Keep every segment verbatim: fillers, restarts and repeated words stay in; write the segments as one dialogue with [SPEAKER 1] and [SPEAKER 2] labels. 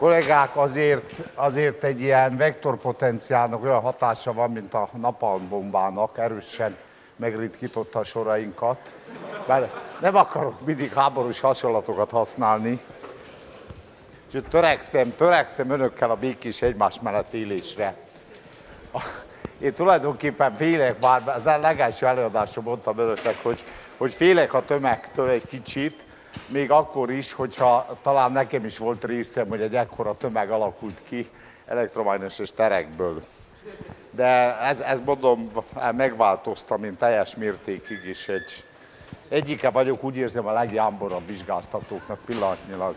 [SPEAKER 1] Kollégák, azért, azért egy ilyen vektorpotenciálnak olyan hatása van, mint a napalmbombának, erősen megritkította a sorainkat. Bár nem akarok mindig háborús hasonlatokat használni. És törekszem, törekszem önökkel a békés egymás mellett élésre. Én tulajdonképpen félek, már az legelső előadásra mondtam önöknek, hogy, hogy félek a tömegtől egy kicsit, még akkor is, hogyha talán nekem is volt részem, hogy egy ekkora tömeg alakult ki elektromágneses terekből. De ez, ez mondom, megváltoztam, mint teljes mértékig is. Egy, egyike vagyok, úgy érzem, a legjámborabb vizsgáztatóknak pillanatnyilag.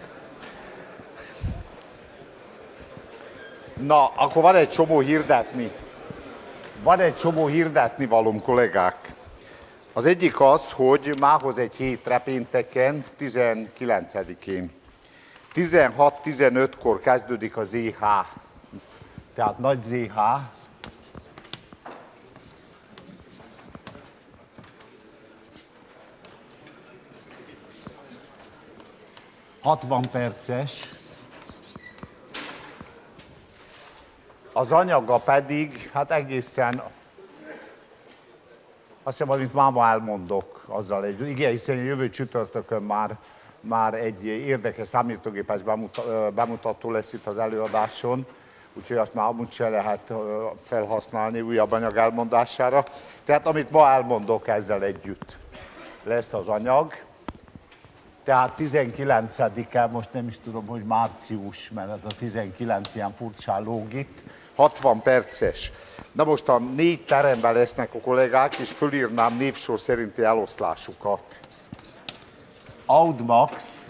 [SPEAKER 1] Na, akkor van egy csomó hirdetni. Van egy csomó hirdetni valóm, kollégák. Az egyik az, hogy mához egy hétre pénteken, tizenkilencedikén. tizenhat tizenötkor kezdődik a zé há, tehát nagy zé há. hatvan perces. Az anyaga pedig, hát egészen, azt hiszem, amit máma elmondok, azzal egy, igen, hiszen jövő csütörtökön már, már egy érdekes számítógépes bemutató lesz itt az előadáson, úgyhogy azt már amúgy se lehet felhasználni újabb anyag elmondására. Tehát amit ma elmondok, ezzel együtt lesz az anyag. Tehát tizenkilencedike, most nem is tudom, hogy március, mert a tizenkilenc ilyen furcsán lóg itt, hatvan perces. Na most a négy teremben lesznek a kollégák, és fölírnám névsor szerinti eloszlásukat. Audmax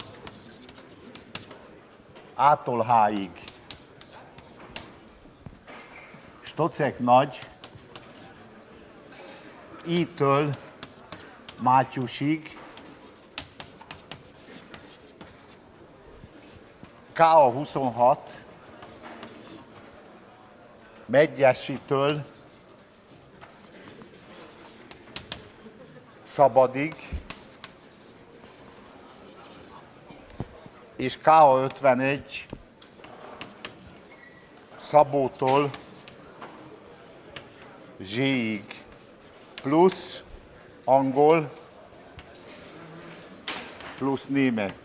[SPEAKER 1] A-tól H-ig. Stocek nagy I-től Mátyusig. K A huszonhat, Medgyessitől Szabadig, és K A ötvenegy, Szabótól Zséig, plusz angol, plusz német.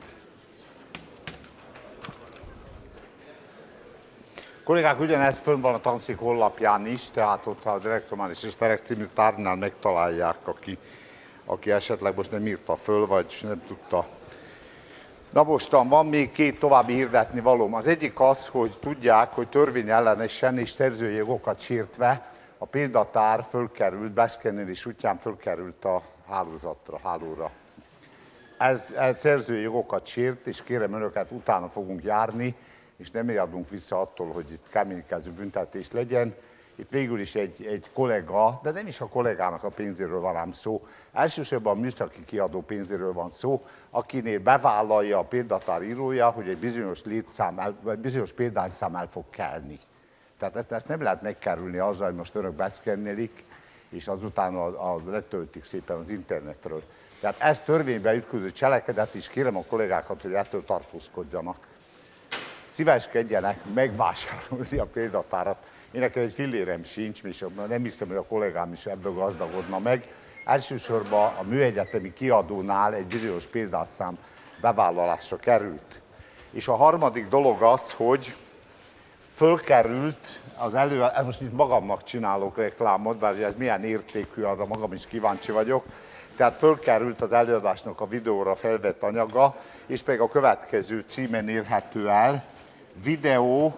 [SPEAKER 1] Kollégák, ugyanez fönn van a tanszék honlapján is, tehát ott az elektromágneses terek című tárgynál megtalálják, aki, aki esetleg most nem írta föl, vagy nem tudta. Na mostan van még két további hirdetni valóm. Az egyik az, hogy tudják, hogy törvényellenesen és szerzői jogokat sértve a példatár fölkerült, beszkennelés útján fölkerült a hálózatra, hálóra. Ez, ez szerzői jogokat sért, és kérem önöket, utána fogunk járni, és nem riadunk vissza attól, hogy itt keménykező büntetés legyen. Itt végül is egy, egy kollega, de nem is a kollégának a pénzéről van ám szó, elsősorban a műszaki kiadó pénzéről van szó, akinél bevállalja a példatár írója, hogy egy bizonyos, létszám el, vagy bizonyos példányszám el fog kelni. Tehát ezt, ezt nem lehet megkerülni azzal, hogy most önök beszkennelik, és azután a, a letöltik szépen az internetről. Tehát ez törvénybe ütköző cselekedet, és kérem a kollégákat, hogy ettől tartózkodjanak. Szíveskedjenek megvásárolni a példatárat. Én nekem egy fillérem sincs, és nem hiszem, hogy a kollégám is ebből gazdagodna meg. Elsősorban a műegyetemi kiadónál egy bizonyos példányszám bevállalásra került. És a harmadik dolog az, hogy fölkerült az elő, most itt magamnak csinálok reklámot, bár ez milyen értékű, arra magam is kíváncsi vagyok. Tehát fölkerült az előadásnak a videóra felvett anyaga, és pedig a következő címen érhető el, videó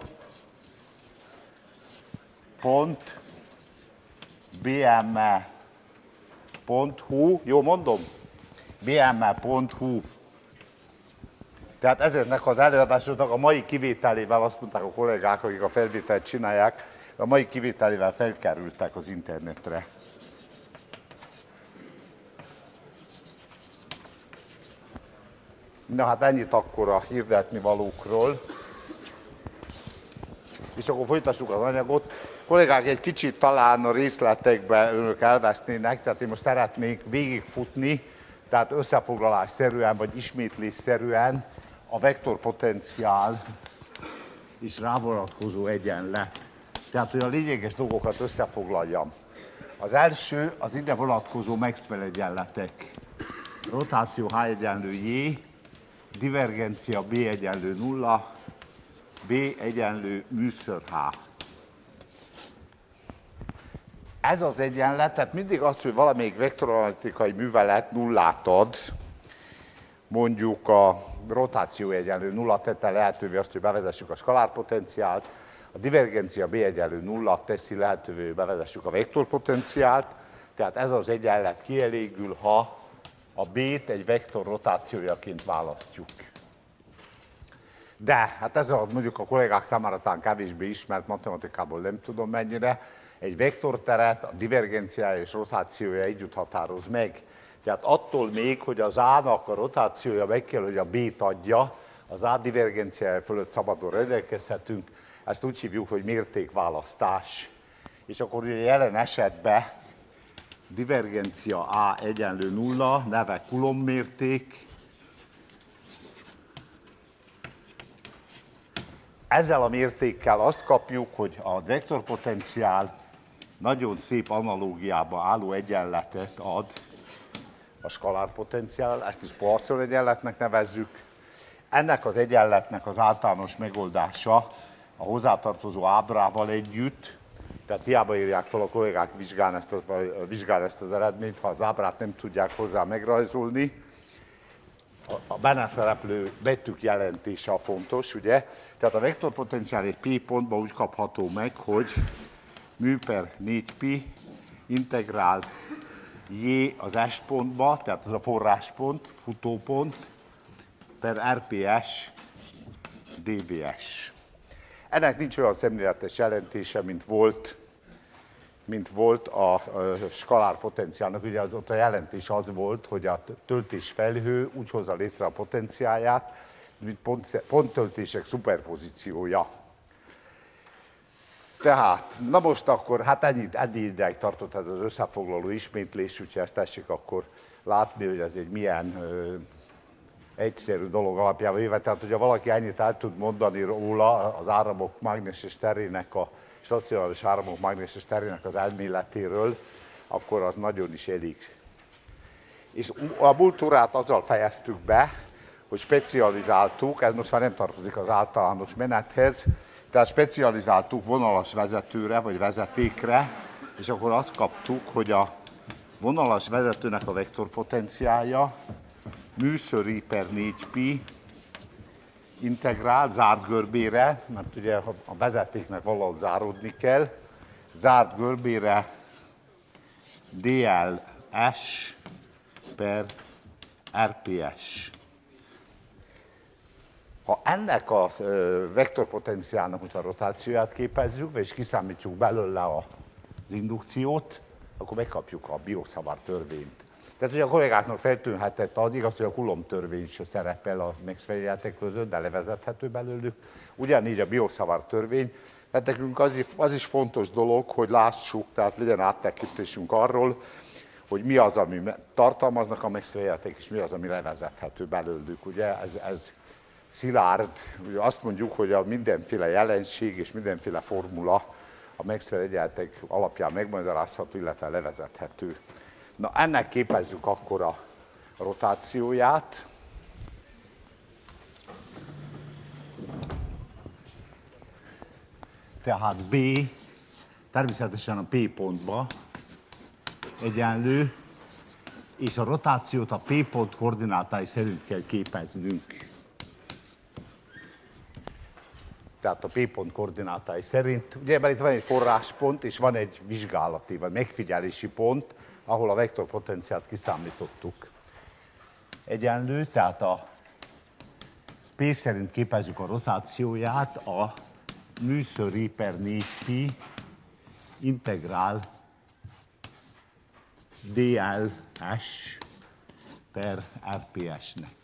[SPEAKER 1] pont b m e pont h u, jó mondom? b m e pont h u. Tehát ezeknek az előadásoknak a mai kivételével, azt mondták a kollégák, akik a felvételt csinálják, a mai kivételével felkerültek az internetre. Na hát ennyit akkor a hirdetni valókról. És akkor folytassuk az anyagot. Kollégák, egy kicsit talán a részletekbe önök elvesznének, tehát én most szeretnék végigfutni, tehát összefoglalásszerűen vagy ismétlésszerűen a vektorpotenciál és rávonatkozó egyenlet. Tehát, hogy a lényeges dolgokat összefoglaljam. Az első az ide vonatkozó Maxwell egyenletek. Rotáció H egyenlő J, divergencia B egyenlő nulla, B egyenlő műször H. Ez az egyenlet, tehát mindig azt, hogy valamelyik vektoranalitikai művelet nullát ad, mondjuk a rotáció egyenlő nulla tette lehetővé azt, hogy bevezessük a skalárpotenciált, a divergencia B egyenlő nulla teszi lehetővé, hogy bevezessük a vektorpotenciált, tehát ez az egyenlet kielégül, ha a B-t egy vektor rotációjaként választjuk. De, hát ez a, mondjuk a kollégák számára talán kevésbé ismert, matematikából nem tudom mennyire, egy vektorteret a divergenciája és rotációja együtt határoz meg. Tehát attól még, hogy az A-nak a rotációja meg kell, hogy a B-t adja, az A divergenciája fölött szabadon rendelkezhetünk, ezt úgy hívjuk, hogy mértékválasztás. És akkor ugye jelen esetben divergencia A egyenlő nulla, neve Coulomb mérték. Ezzel a mértékkel azt kapjuk, hogy a vektorpotenciál nagyon szép analógiába álló egyenletet ad a skalárpotenciál, ezt is Poisson egyenletnek nevezzük. Ennek az egyenletnek az általános megoldása a hozzátartozó ábrával együtt, tehát hiába írják fel a kollégák vizsgálni ezt, vizsgálni ezt az eredményt, ha az ábrát nem tudják hozzá megrajzolni. A benne szereplő betűk jelentése a fontos, ugye? Tehát a vektorpotenciál egy P pontban úgy kapható meg, hogy mű per négy pi integrált J az S pontba, tehát az a forráspont, futópont, per er pé es dé vé-s. Ennek nincs olyan szemléletes jelentése, mint volt, mint volt a, a skalárpotenciálnak. Ugye az, ott a jelentés az volt, hogy a töltésfelhő úgy hozza létre a potenciáját, mint pont, ponttöltések szuperpozíciója. Tehát, na most akkor, hát ennyi, ennyi ideig tartott ez az összefoglaló ismétlés, úgyhogy ezt tessék akkor látni, hogy ez egy milyen ö, egyszerű dolog alapjában véve. Tehát, hogyha valaki ennyit el tud mondani róla az áramok mágneses terének, a stacionáris áramok mágneses terének az elméletéről, akkor az nagyon is elég. És a múltúrát azzal fejeztük be, hogy specializáltuk, ez most már nem tartozik az általános menethez, tehát specializáltuk vonalas vezetőre, vagy vezetékre, és akkor azt kaptuk, hogy a vonalas vezetőnek a vektorpotenciálja műszöri per négy pi integrál zárt görbére, mert ugye a vezetéknek valahogy záródni kell, zárt görbére dé el es per er pé es. Ha ennek a vektorpotenciálnak a rotációját képezzük, és kiszámítjuk belőle az indukciót, akkor megkapjuk a Biot-Savart törvényt. Tehát, hogy a kollégáknak feltűnhetett az, igaz, hogy a Coulomb törvény se szerepel a Maxwell-jelentek között, de levezethető belőlük. Ugyanígy a Biot-Savart törvény. Tehát nekünk az is, az is fontos dolog, hogy lássuk, tehát legyen áttekintésünk arról, hogy mi az, ami tartalmaznak a Maxwell-jelentek, és mi az, ami levezethető belőlük. Ugye ez, ez szilárd, ugye azt mondjuk, hogy a mindenféle jelenség és mindenféle formula a Maxwell egyenletek alapján megmagyarázható, illetve levezethető. Na, ennek képezzük akkor a rotációját. Tehát B természetesen a P pontba egyenlő, és a rotációt a P pont koordinátái szerint kell képeznünk. Tehát a P pont koordinátái szerint, ugye mert itt van egy forráspont, és van egy vizsgálati, vagy megfigyelési pont, ahol a vektorpotenciált kiszámítottuk. Egyenlő, tehát a P szerint képezzük a rotációját, a műszöri per négy pi integrál dé el es per er pé es-nek.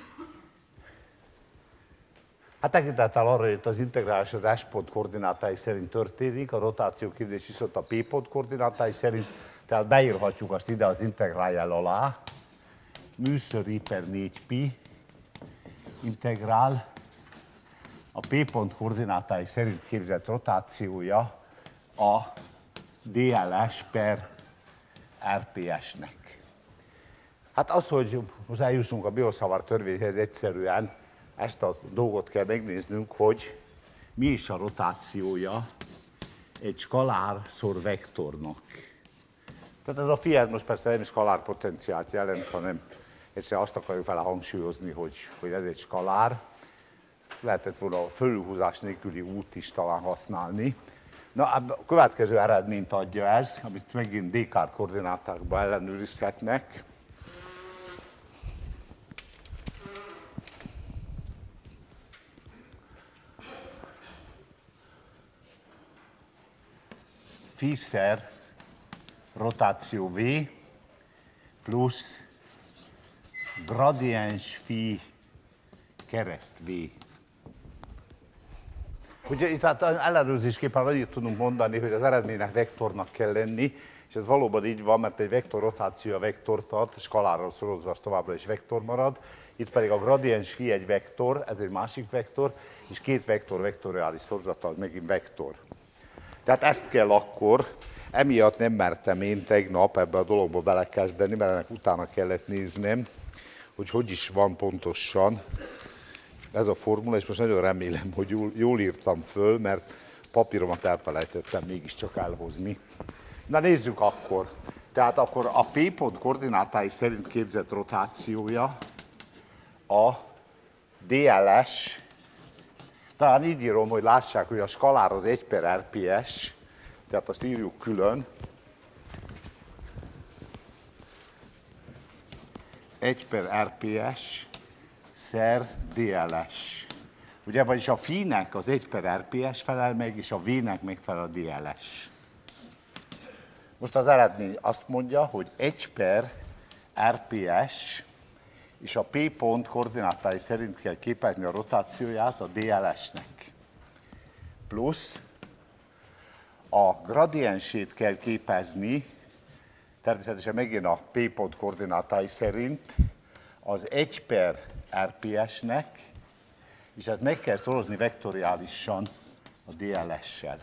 [SPEAKER 1] Hát tekintettel arra, hogy itt az integrálás az S pont koordinátái szerint történik, a rotáció képzés viszont a P pont koordinátái szerint, tehát beírhatjuk azt ide az integráljel alá, műszöri per négy pi integrál a P pont koordinátái szerint képzett rotációja a dé el es per er pé es-nek. Hát az, hogy most eljussunk a Biot-Savart törvényhez, egyszerűen ezt a dolgot kell megnéznünk, hogy mi is a rotációja egy skalár-szor vektornak. Tehát ez a phi ez most persze nem skalár potenciált jelent, hanem egyszerűen azt akarjuk vele hangsúlyozni, hogy, hogy ez egy skalár. Lehetett volna a fölülhúzás nélküli út is talán használni. Na, a következő eredményt adja ez, amit megint Descartes koordinátákban ellenőrizhetnek. Phi-szer rotáció V plusz gradiens phi kereszt V. Ugye itt hát ellenőrzésképpen annyit tudunk mondani, hogy az eredménynek vektornak kell lenni, és ez valóban így van, mert egy vektor rotáció a vektor tart, skalárral szorozva az továbbra is vektor marad. Itt pedig a gradiens phi egy vektor, ez egy másik vektor, és két vektor vektoriális szorozata az megint vektor. Tehát ezt kell akkor, emiatt nem mertem én tegnap ebbe a dologba belekezdeni, mert ennek utána kellett néznem, hogy hogy is van pontosan ez a formula, és most nagyon remélem, hogy jól, jól írtam föl, mert papíromat elfelejtettem mégiscsak elhozni. Na nézzük akkor. Tehát akkor a P pont koordinátái szerint képzett rotációja a dé el es, talán így írom, hogy lássák, hogy a skalár az egy per er pé es, tehát azt írjuk külön. egy per er pé es szer dé el es. Ugye, vagyis a phi-nek az egy per er pé es felel meg, és a v-nek megfelel a dé el es. Most az eredmény azt mondja, hogy egy per er pé es, és a P pont koordinátái szerint kell képezni a rotációját a dé el es-nek. Plusz a gradiensét kell képezni, természetesen megint a P pont koordinátái szerint az egy per er pé es-nek, és ezt meg kell szorozni vektoriálisan a dé el es-sel.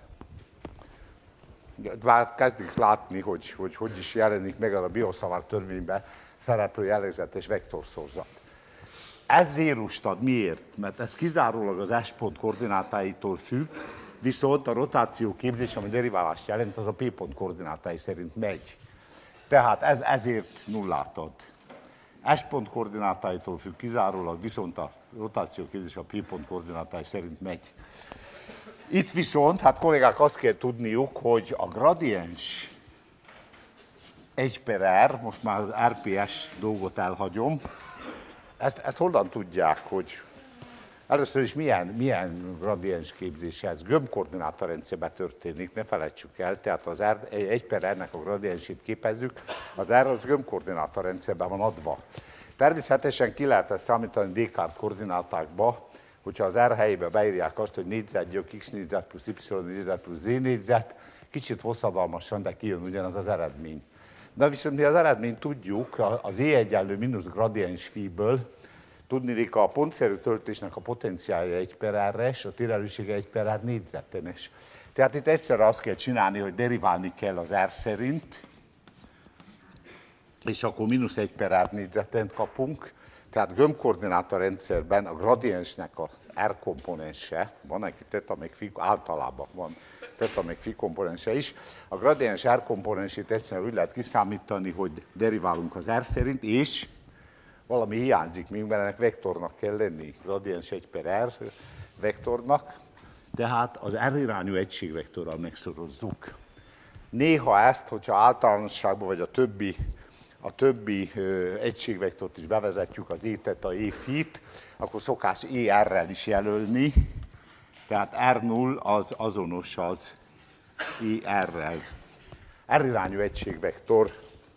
[SPEAKER 1] Már kezdjük látni, hogy, hogy hogy is jelenik meg a Biot-Savart törvényben szereplő jellegzetes vektorszorzat. Ez zérust ad. Miért? Mert ez kizárólag az S pont koordinátáitól függ, viszont a rotáció képzés, ami deriválást jelent, az a P pont koordinátái szerint megy. Tehát ez ezért nullát ad. S pont koordinátáitól függ kizárólag, viszont a rotáció képzés a P pont koordinátái szerint megy. Itt viszont, hát kollégák, azt kell tudniuk, hogy a gradiens egy per R, most már az er pé es dolgot elhagyom, ezt, ezt honnan tudják, hogy először is milyen, milyen gradiens képzés ez? Gömbkoordinátorrendszerben történik, ne felejtsük el, tehát az R, egy per R-nek a gradiensét képezzük, az R az gömbkoordinátorrendszerben van adva. Természetesen ki lehet ezt számítani Descartes koordinátákba, hogyha az R helyébe beírják azt, hogy négyzetgyök x négyzet plusz y négyzet plusz z négyzet, kicsit hosszadalmasan, de kijön ugyanaz az eredmény. De viszont mi az eredményt tudjuk, az E egyenlő mínusz gradiens phi-ből, tudniillik a pontszerű töltésnek a potenciálja egy per R-es, a térerősége egy per R négyzetenes. Tehát itt egyszerre azt kell csinálni, hogy deriválni kell az R szerint, és akkor mínusz egy per R négyzetent kapunk. Tehát gömbkoordinátorrendszerben a gradiensnek az R komponense, van egy teta meg phi, általában van teta meg phi komponense is. A gradiens R komponensét egyszerűen úgy lehet kiszámítani, hogy deriválunk az R szerint, és valami hiányzik még, mert ennek vektornak kell lenni, gradiens egy per R vektornak, tehát az R irányú egységvektorral megszorozzuk. Néha ezt, hogyha általánosságban vagy a többi a többi ö, egységvektort is bevezetjük, az E teta, E phi-t, akkor szokás E R-rel is jelölni, tehát R null az azonos az E R-rel. R irányú egységvektor.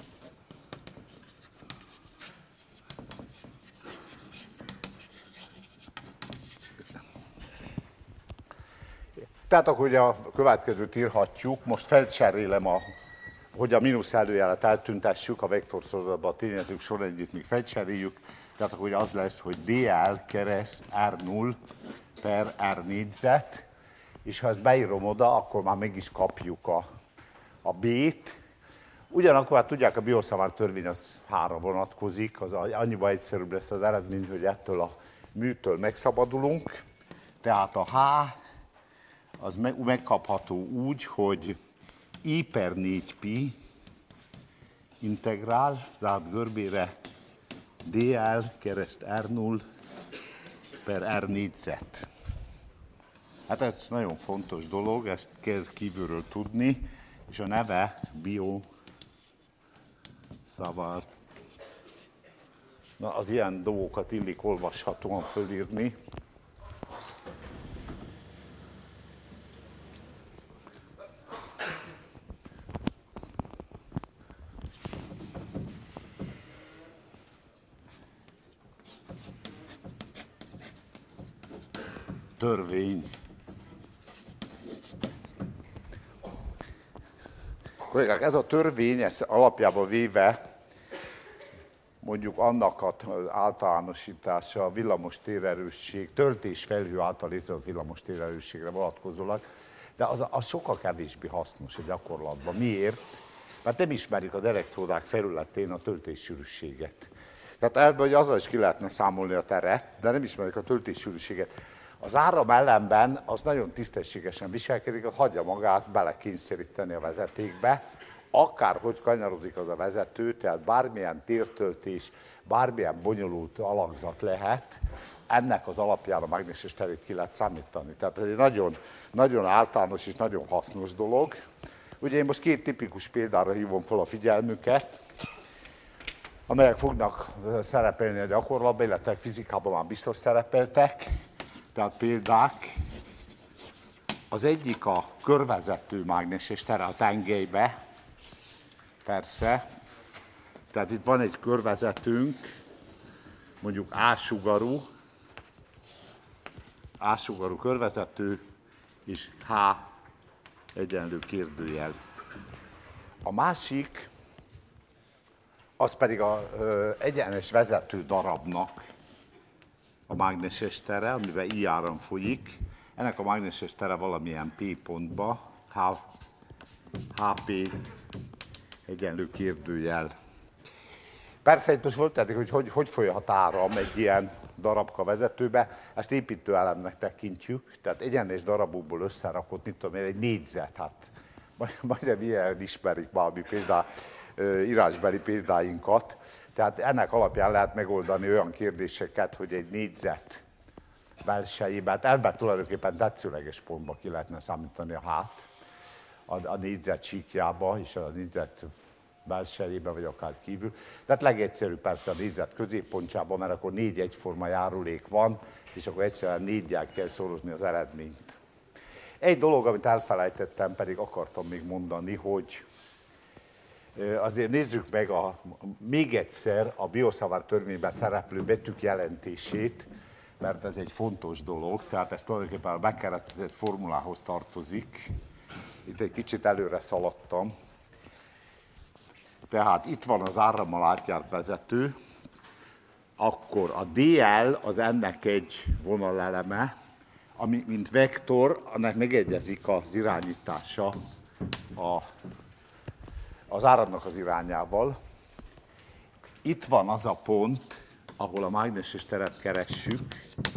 [SPEAKER 1] Tehát akkor ugye a következőt írhatjuk, most felcserélem a hogy a mínusz előjelet eltüntessük, a vektorszorozatban a tényezők sorrendjét még felcseréljük, tehát akkor az lesz, hogy dl kereszt R null per R négyzet, és ha ezt beírom oda, akkor már meg is kapjuk a, a B-t. Ugyanakkor hát tudják, a Biot-Savart törvény az hára vonatkozik, az annyiban egyszerűbb lesz az eredmény, hogy ettől a műtől megszabadulunk. Tehát a H az megkapható úgy, hogy I per négy pi integrál zárt görbére dl kereszt R null per R négyzet. Hát ez nagyon fontos dolog, ezt kell kívülről tudni, és a neve Biot-Savart. Na, az ilyen dolgokat illik olvashatóan fölírni. Törvény. Kollégák, ez a törvény, ez alapjában véve mondjuk annak az általánosítása a villamos térerősség, töltésfelhő által létrehozott villamos térerősségre vonatkozólag, de az, az sokkal kevésbé hasznos a gyakorlatban. Miért? Mert nem ismerik az elektródák felületén a töltéssűrűséget. Tehát ebből, hogy azzal is ki lehetne számolni a teret, de nem ismerik a töltéssűrűséget. Az áram ellenben az nagyon tisztességesen viselkedik, az hagyja magát belekényszeríteni a vezetékbe, akárhogy kanyarodik az a vezető, tehát bármilyen tértöltés, bármilyen bonyolult alakzat lehet, ennek az alapján a mágneses terét ki lehet számítani. Tehát ez egy nagyon, nagyon általános és nagyon hasznos dolog. Ugye én most két tipikus példára hívom fel a figyelmüket, amelyek fognak szerepelni a gyakorlatban, illetve fizikában már biztos szerepeltek. Tehát példák, az egyik a körvezető mágneses tere a tengelybe, persze. Tehát itt van egy körvezetőnk, mondjuk A-sugarú, A-sugarú körvezető, és H egyenlő kérdőjel. A másik, az pedig az egyenes vezető darabnak a mágneses tere, amivel I áram folyik. Ennek a mágneses tere valamilyen P pontba, H, Hp egyenlő kérdőjel. Persze itt most volt, hogy hogy, hogy folyhat áram egy ilyen darabka vezetőbe, ezt építőelemnek tekintjük, tehát egyenes darabokból összerakott, mit tudom én, egy négyzet, hát majdnem ilyen ismerik valami példá, írásbeli példáinkat. Tehát ennek alapján lehet megoldani olyan kérdéseket, hogy egy négyzet belsejében, hát ebben tulajdonképpen tetszőleges pontba ki lehetne számítani a hát, a, a négyzet síkjába és a négyzet belsejébe, vagy akár kívül. Tehát legegyszerűbb persze a négyzet középpontjában, mert akkor négy egyforma járulék van, és akkor egyszerűen négyel kell szorozni az eredményt. Egy dolog, amit elfelejtettem, pedig akartam még mondani, hogy azért nézzük meg a, még egyszer a Biot-Savart törvényben szereplő betűk jelentését, mert ez egy fontos dolog, tehát ez tulajdonképpen a bekeretezett formulához tartozik. Itt egy kicsit előre szaladtam. Tehát itt van az árammal átjárt vezető, akkor a dl az ennek egy vonaleleme, ami mint vektor, annak megegyezik az irányítása a, az áramnak az irányával. Itt van az a pont, ahol a mágneses teret keressük.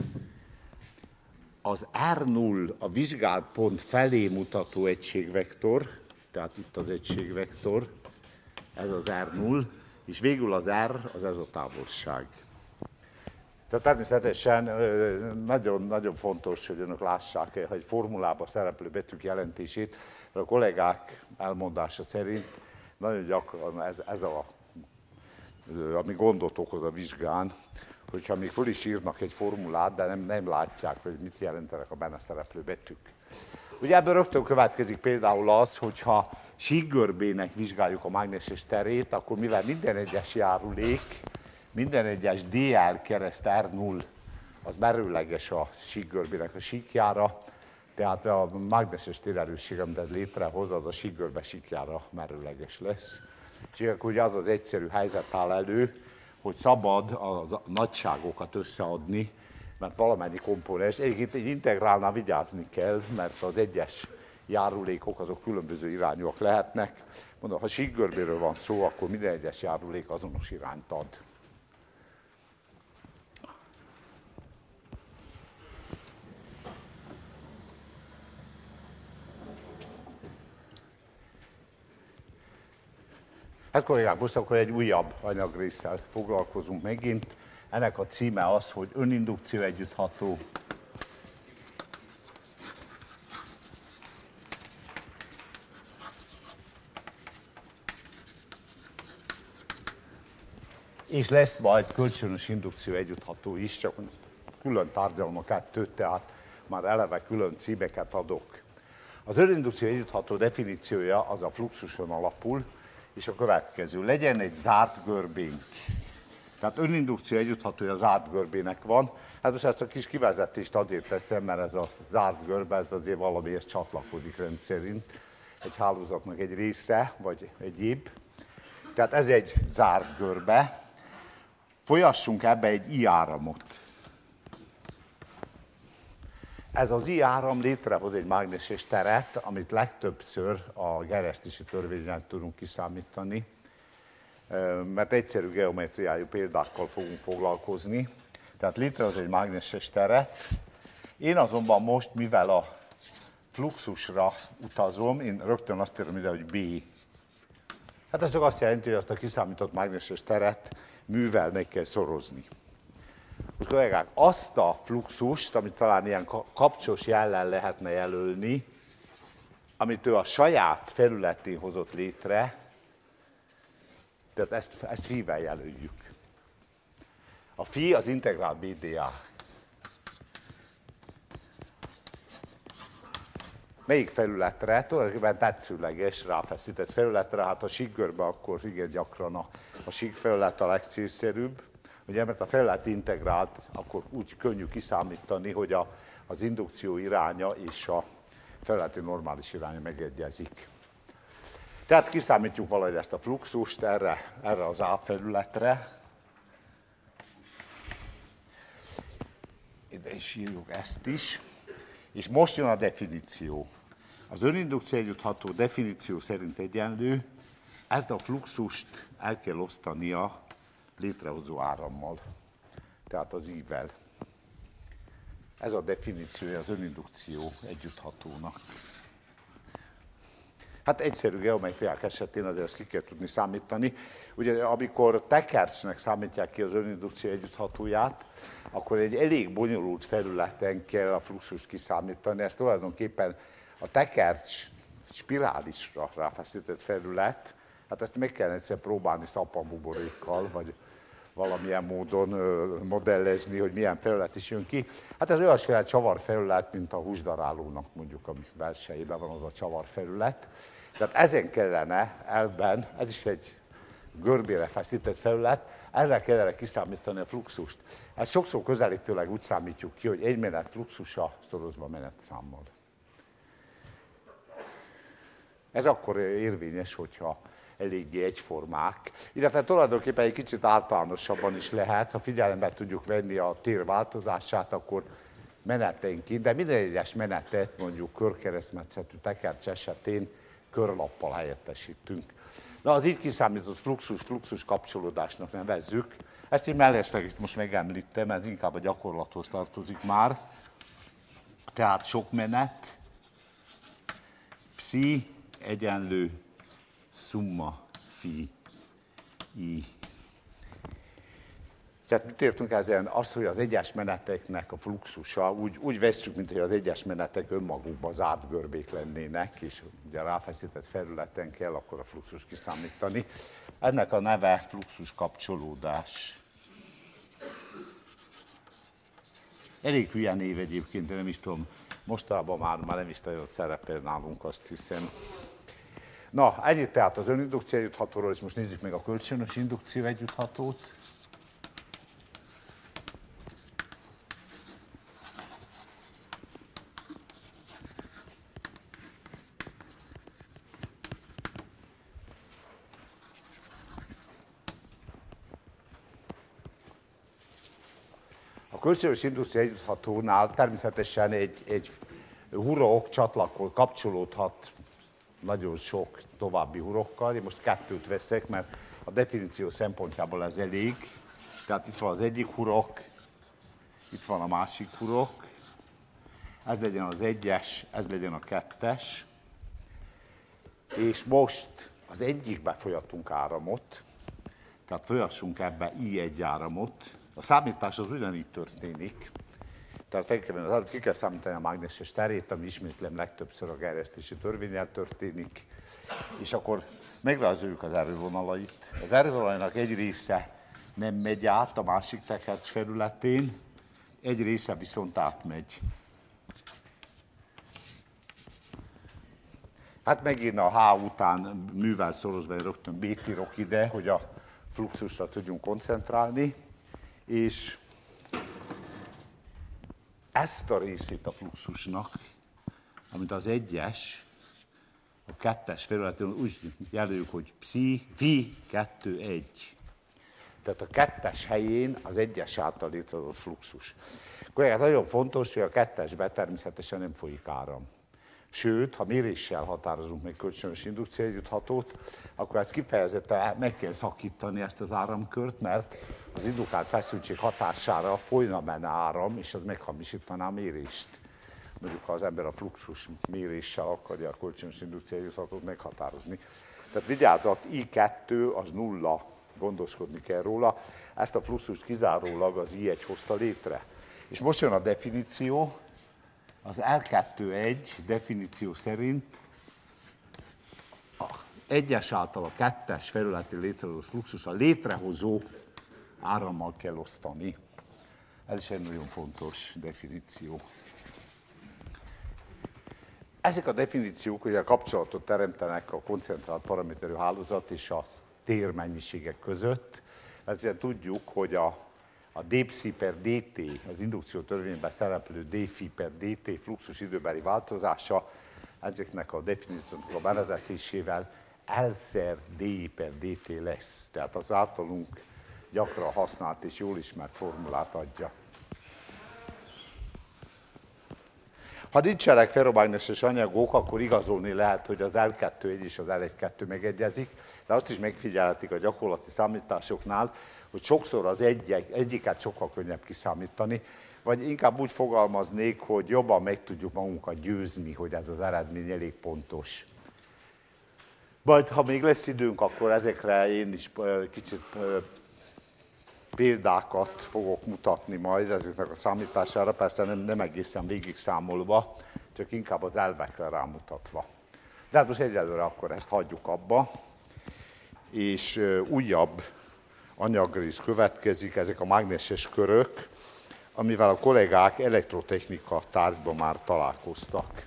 [SPEAKER 1] Az R null a vizsgált pont felé mutató egységvektor, tehát itt az egységvektor, ez az R null, és végül az R, az ez a távolság. Tehát természetesen nagyon, nagyon fontos, hogy önök lássák, hogy formulában szereplő betűk jelentését, mert a kollégák elmondása szerint nagyon gyakran ez, ez a, ami gondot okoz a vizsgán, hogyha még föl is írnak egy formulát, de nem, nem látják, hogy mit jelentenek a benne szereplő betűk. Ugye ebből rögtön következik például az, hogyha síkgörbének vizsgáljuk a mágneses terét, akkor mivel minden egyes járulék, minden egyes dl kereszt R null, az merőleges a síkgörbének a síkjára, tehát a mágneses térerősség, amit ez létrehoz, az a síkgörbe síkjára merőleges lesz. És akkor ugye az az egyszerű helyzet áll elő, hogy szabad a nagyságokat összeadni, mert valamennyi komponens, egyébként egy integrálnál vigyázni kell, mert az egyes járulékok azok különböző irányúak lehetnek. Mondom, ha síkgörbéről van szó, akkor minden egyes járulék azonos irányt ad. Hát kollégák, most akkor egy újabb anyagrésszel foglalkozunk megint. Ennek a címe az, hogy önindukció együttható. És lesz majd kölcsönös indukció együttható is, csak külön tárgyalom a kettőt, tehát már eleve külön címeket adok. Az önindukció együttható definíciója az a fluxuson alapul, és a következő. Legyen egy zárt görbénk. Tehát önindukció együtthatója zárt görbének van. Hát most ezt a kis kivezetést azért teszem, mert ez a zárt görbe, ez azért valamiért csatlakozik rendszerint. Egy hálózatnak egy része, vagy egyéb. Tehát ez egy zárt görbe. Folyassunk ebbe egy I áramot. Ez az I áram létrehoz egy mágneses teret, amit legtöbbször a geresztési törvényen tudunk kiszámítani, mert egyszerű geometriájú példákkal fogunk foglalkozni. Tehát létrehoz egy mágneses teret. Én azonban most, mivel a fluxusra utazom, én rögtön azt írom ide, hogy B. Hát ez csak azt jelenti, hogy azt a kiszámított mágneses teret művel meg kell szorozni. Most kollégák, azt a fluxust, amit talán ilyen kapcsos jellel lehetne jelölni, amit ő a saját felületén hozott létre, tehát ezt, ezt phi-vel jelöljük. A phi az integrál bé dé á. Melyik felületre? Tulajdonképpen tetszőleges ráfeszített felületre, hát a síkgörbe akkor igen gyakran a, a sík felület a legcélszerűbb. Ugye, mert a felület integrált, akkor úgy könnyű kiszámítani, hogy a, az indukció iránya és a felületi normális iránya megegyezik. Tehát kiszámítjuk valahogy ezt a fluxust erre, erre az A felületre. Ide is írjuk ezt is. És most jön a definíció. Az önindukció együttható definíció szerint egyenlő, ezt a fluxust el kell osztani a létrehozó árammal, tehát az I-vel. Ez a definíciója az önindukció együtthatónak. Hát egyszerű geometriák esetén azért ezt ki kell tudni számítani. Ugye amikor tekercsnek számítják ki az önindukció együtthatóját, akkor egy elég bonyolult felületen kell a fluxust kiszámítani. Ez tulajdonképpen a tekercs spirálisra ráfeszített felület, hát ezt meg kell egyszer próbálni szappanbuborékkal, vagy valamilyen módon modellezni, hogy milyen felület is jön ki. Hát ez olyasféle csavarfelület, mint a húsdarálónak mondjuk, ami belsejében van az a csavarfelület. Tehát ezen kellene elben, ez is egy görbére feszített felület, erre kellene kiszámítani a fluxust. Ezt sokszor közelítőleg úgy számítjuk ki, hogy egy menet fluxusa szorozva menetszámmal. Ez akkor érvényes, hogyha eléggé egyformák. Illetve tulajdonképpen egy kicsit általánosabban is lehet, ha figyelembe tudjuk venni a tér változását, akkor menetenként, de minden egyes menetet mondjuk körkeresztmetszetű tekercs esetén körlappal helyettesítünk. Na, az így kiszámított fluxus-fluxus kapcsolódásnak nevezzük. Ezt én mellesleg itt most megemlítem, ez inkább a gyakorlathoz tartozik már. Tehát sok menet, psi egyenlő szumma phi i. Tehát mit értünk ezen? Azt, hogy az egyes meneteknek a fluxusa, úgy, úgy vesszük, mint hogy az egyes menetek önmagukban zárt görbék lennének, és ugye ráfeszített felületen kell akkor a fluxus kiszámítani. Ennek a neve fluxus kapcsolódás. Elég hülye név egyébként, de nem is tudom, mostanában már, már nem is nagyon szerepel nálunk, azt hiszem. Na, ennyit tehát az önindukció együtthatóról, és most nézzük meg a kölcsönös indukció együtthatót. A kölcsönös indukció együtthatónál természetesen egy, egy hurok csatlakol, kapcsolódhat nagyon sok további hurokkal. Én most kettőt veszek, mert a definíció szempontjából ez elég. Tehát itt van az egyik hurok, itt van a másik hurok, ez legyen az egyes, ez legyen a kettes, és most az egyikbe folyatunk áramot, tehát folyassunk ebbe i egy áramot. A számítás az ugyanígy történik, tehát fel kell, az ki kell számítani a mágneses terét, ami ismétlem legtöbbször a gerjesztési törvénnyel történik, és akkor megrajzoljuk az erővonalait. Az erővonalainak egy része nem megy át a másik tekercs felületén, egy része viszont átmegy. Hát megint a H után művel szorozva én rögtön B-t írok ide, hogy a fluxusra tudjunk koncentrálni, és ezt a részét a fluxusnak, amit az egyes, a kettes felületén úgy jelöljük, hogy psi, phi kettő egy. Tehát a kettes helyén az egyes által létrehozott fluxus. Kollégák, nagyon fontos, hogy a kettesbe természetesen nem folyik áram. Sőt, ha méréssel határozunk meg kölcsönös indukció együtthatót, akkor ezt kifejezetten meg kell szakítani ezt az áramkört, mert az indukált feszültség hatására folyna benne áram, és az meghamisítaná a mérést. Mondjuk, ha az ember a fluxus méréssel akarja a kölcsönös indukció együtthatót meghatározni. Tehát vigyázzat, i kettő az nulla, gondoskodni kell róla. Ezt a fluxust kizárólag az i egy hozta létre. És most jön a definíció. Az L kettő egy definíció szerint a egyes által a kettes felületi létrehozott fluxust a létrehozó árammal kell osztani. Ez is egy nagyon fontos definíció. Ezek a definíciók ugye a kapcsolatot teremtenek a koncentrált paraméterű hálózat és a térmennyiségek között. Ezért tudjuk, hogy a A dψ per dt, az indukció törvényben szereplő dφ per dt fluxus időbeli változása, ezeknek a definícióknak a bevezetésével L-szer di per dt lesz. Tehát az általunk gyakran használt és jól ismert formulát adja. Ha nincsenek ferromágneses anyagok, akkor igazolni lehet, hogy az L kettő egy és az L egy kettő megegyezik, de azt is megfigyelhetik a gyakorlati számításoknál, hogy sokszor az egyik, egyiket sokkal könnyebb kiszámítani, vagy inkább úgy fogalmaznék, hogy jobban meg tudjuk magunkat győzni, hogy ez az eredmény elég pontos. Majd, ha még lesz időnk, akkor ezekre én is kicsit példákat fogok mutatni majd ezeknek a számítására, persze nem, nem egészen végig számolva, csak inkább az elvekre rámutatva. De hát most egyelőre akkor ezt hagyjuk abba, és újabb anyagrész következik, ezek a mágneses körök, amivel a kollégák elektrotechnika tárgyban már találkoztak.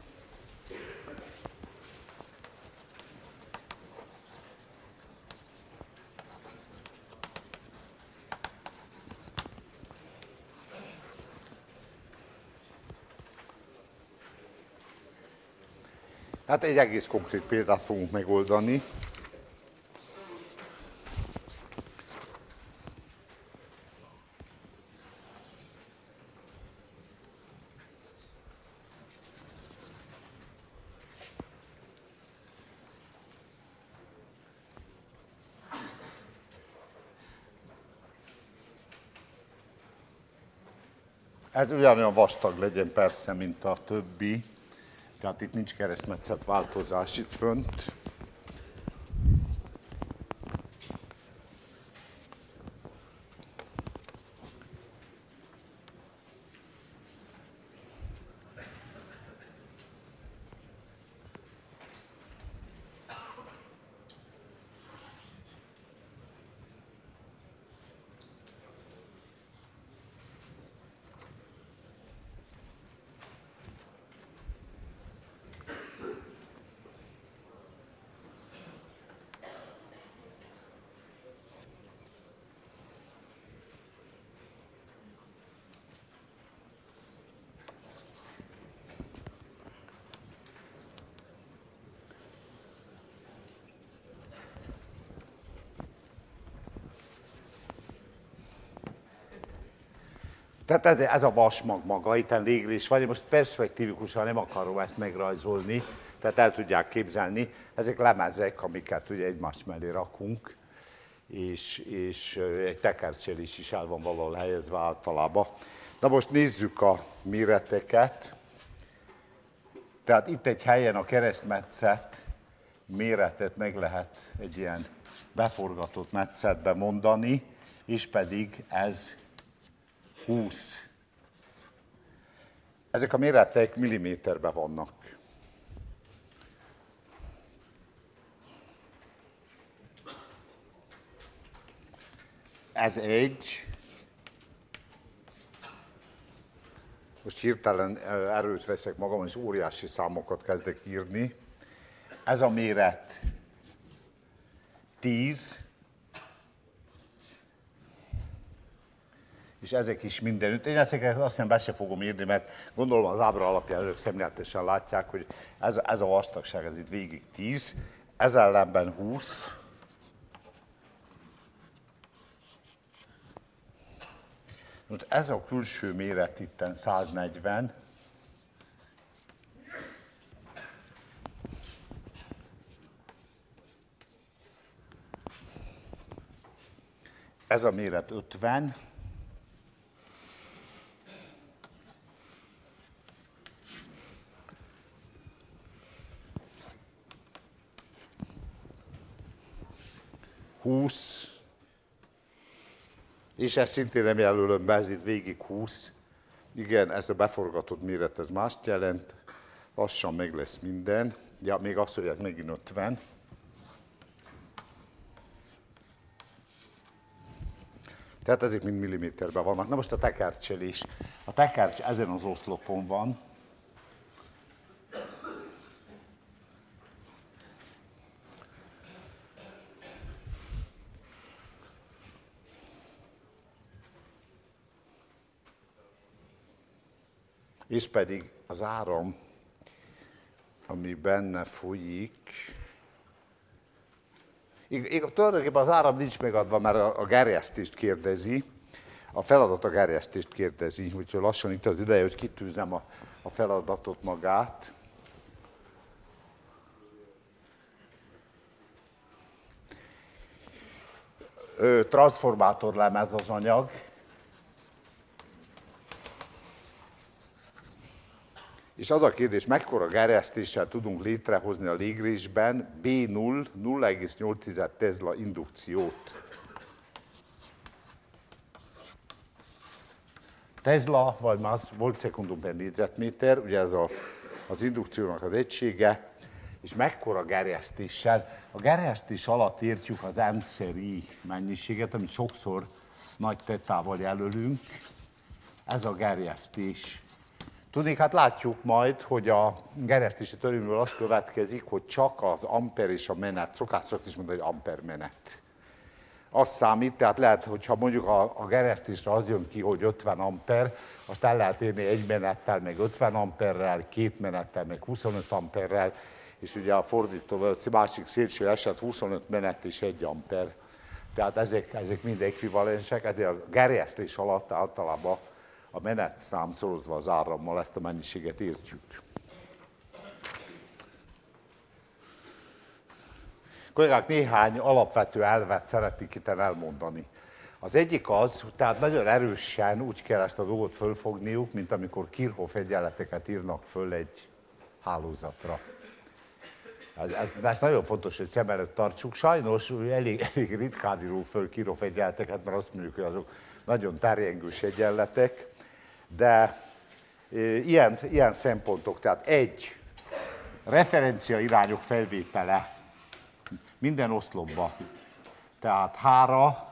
[SPEAKER 1] Hát egy egész konkrét példát fogunk megoldani. Ez ugyanolyan vastag legyen persze, mint a többi, tehát itt nincs keresztmetszet változás itt fönt. Tehát ez a vasmag maga, itt légrés van, én most perspektívikusan nem akarom ezt megrajzolni, tehát el tudják képzelni, ezek lemezek, amiket ugye egymás mellé rakunk, és, és egy tekercsélés is el van valahol helyezve általában. Na most nézzük a méreteket. Tehát itt egy helyen a keresztmetszet méretet meg lehet egy ilyen beforgatott metszetbe mondani, és pedig ez húsz. Ezek a méretek milliméterben vannak. Ez egy. Most hirtelen erőt veszek magam, és óriási számokat kezdek írni. Ez a méret tíz. És ezek is mindenütt. Én ezeket azt nem be se fogom írni, mert gondolom az ábra alapján önök szemléletesen látják, hogy ez, ez a vastagság, ez itt végig tíz, ez ellenben húsz. Most ez a külső méret itten száznegyven. Ez a méret ötven. húsz, és ezt szintén nem jelölöm be, ez itt végig húsz. Igen, ez a beforgatott méret, ez mást jelent. Lassan meg lesz minden. Ja, még az, hogy ez megint ötven. Tehát ezek mind milliméterben vannak. Na most a tekercselés. A tekercs ezen az oszlopon van. És pedig az áram, ami benne folyik, Ig- tulajdonképpen az áram nincs megadva, mert a, a gerjesztést kérdezi, a feladat a gerjesztést kérdezi, úgyhogy lassan itt az ideje, hogy kitűzem a, a feladatot magát. Ö, transformátorlemez az anyag. És az a kérdés, mekkora gerjesztéssel tudunk létrehozni a légrésben B null nulla egész nyolc Tesla indukciót. Tesla, vagy más volt szekundum per négyzetméter, ugye ez a, az indukciónak az egysége, és mekkora gerjesztéssel. A gerjesztés alatt értjük az M-szeri mennyiséget, amit sokszor nagy tetával jelölünk. Ez a gerjesztés. Tudnék, hát látjuk majd, hogy a gerjesztési törvényből az következik, hogy csak az amper és a menet, szokás is mondani, hogy amper menet. Az számít, tehát lehet, hogyha mondjuk a, a gerjesztésre az jön ki, hogy ötven amper, azt el lehet érni egy menettel, meg ötven amperrel, két menettel, meg huszonöt amperrel, és ugye a fordító, a másik szélső eset huszonöt menet és egy amper. Tehát ezek, ezek mind ekvivalensek, ezért a gerjesztés alatt általában a menetszám szorozva az árammal ezt a mennyiséget értjük. Kollégák, néhány alapvető elvet szeretnék itt elmondani. Az egyik az, tehát nagyon erősen úgy kell ezt a dolgot fölfogniuk, mint amikor Kirchhoff egyenleteket írnak föl egy hálózatra. Ez, ez, ez nagyon fontos, hogy szem előtt tartsuk. Sajnos elég, elég ritkán írunk föl Kirchhoff egyenleteket, mert azt mondjuk, hogy azok nagyon terjengős egyenletek, de e, ilyen, ilyen szempontok, tehát egy, referencia irányok felvétele minden oszlopba, tehát hára,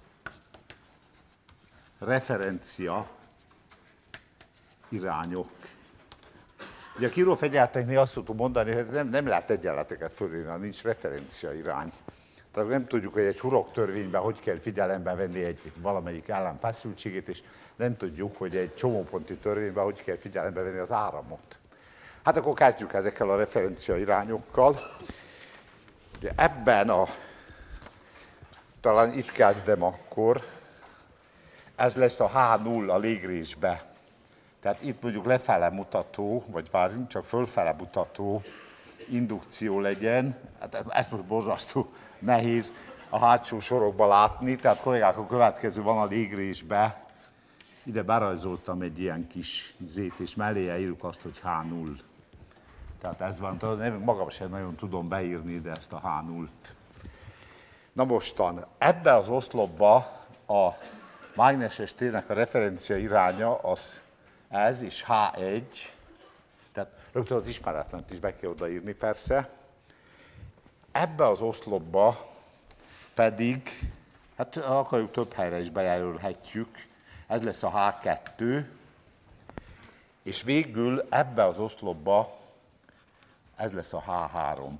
[SPEAKER 1] referencia irányok. Ugye a Kirchhoff egyenleteknél azt tudtuk mondani, hogy nem, nem lehet egyenleteket fölírni, nincs referencia irány. Tehát nem tudjuk, hogy egy Hurok törvényben hogy kell figyelembe venni egy valamelyik elem feszültségét, és nem tudjuk, hogy egy csomóponti törvényben hogy kell figyelembe venni az áramot. Hát akkor kezdjük ezekkel a referencia irányokkal. Ugye ebben a, talán itt kezdem akkor, ez lesz a há null a légrésbe. Tehát itt mondjuk lefele mutató, vagy várjunk, csak fölfele mutató indukció legyen. Hát ezt most borzasztó nehéz a hátsó sorokba látni. Tehát kollégák, a következő van a légrésbe. Ide berajzoltam egy ilyen kis zét, és melléje írjuk azt, hogy há null. Tehát ez van, magam sem nagyon tudom beírni ide ezt a há nullt. Na mostan, ebbe az oszlopba a mágneses térnek a referencia iránya az ez, és há egy, tehát rögtön az ismeretlent is be kell odaírni persze. Ebbe az oszlopba pedig, hát ha akarjuk több helyre is bejelölhetjük, ez lesz a há kettő, és végül ebbe az oszlopba ez lesz a há három.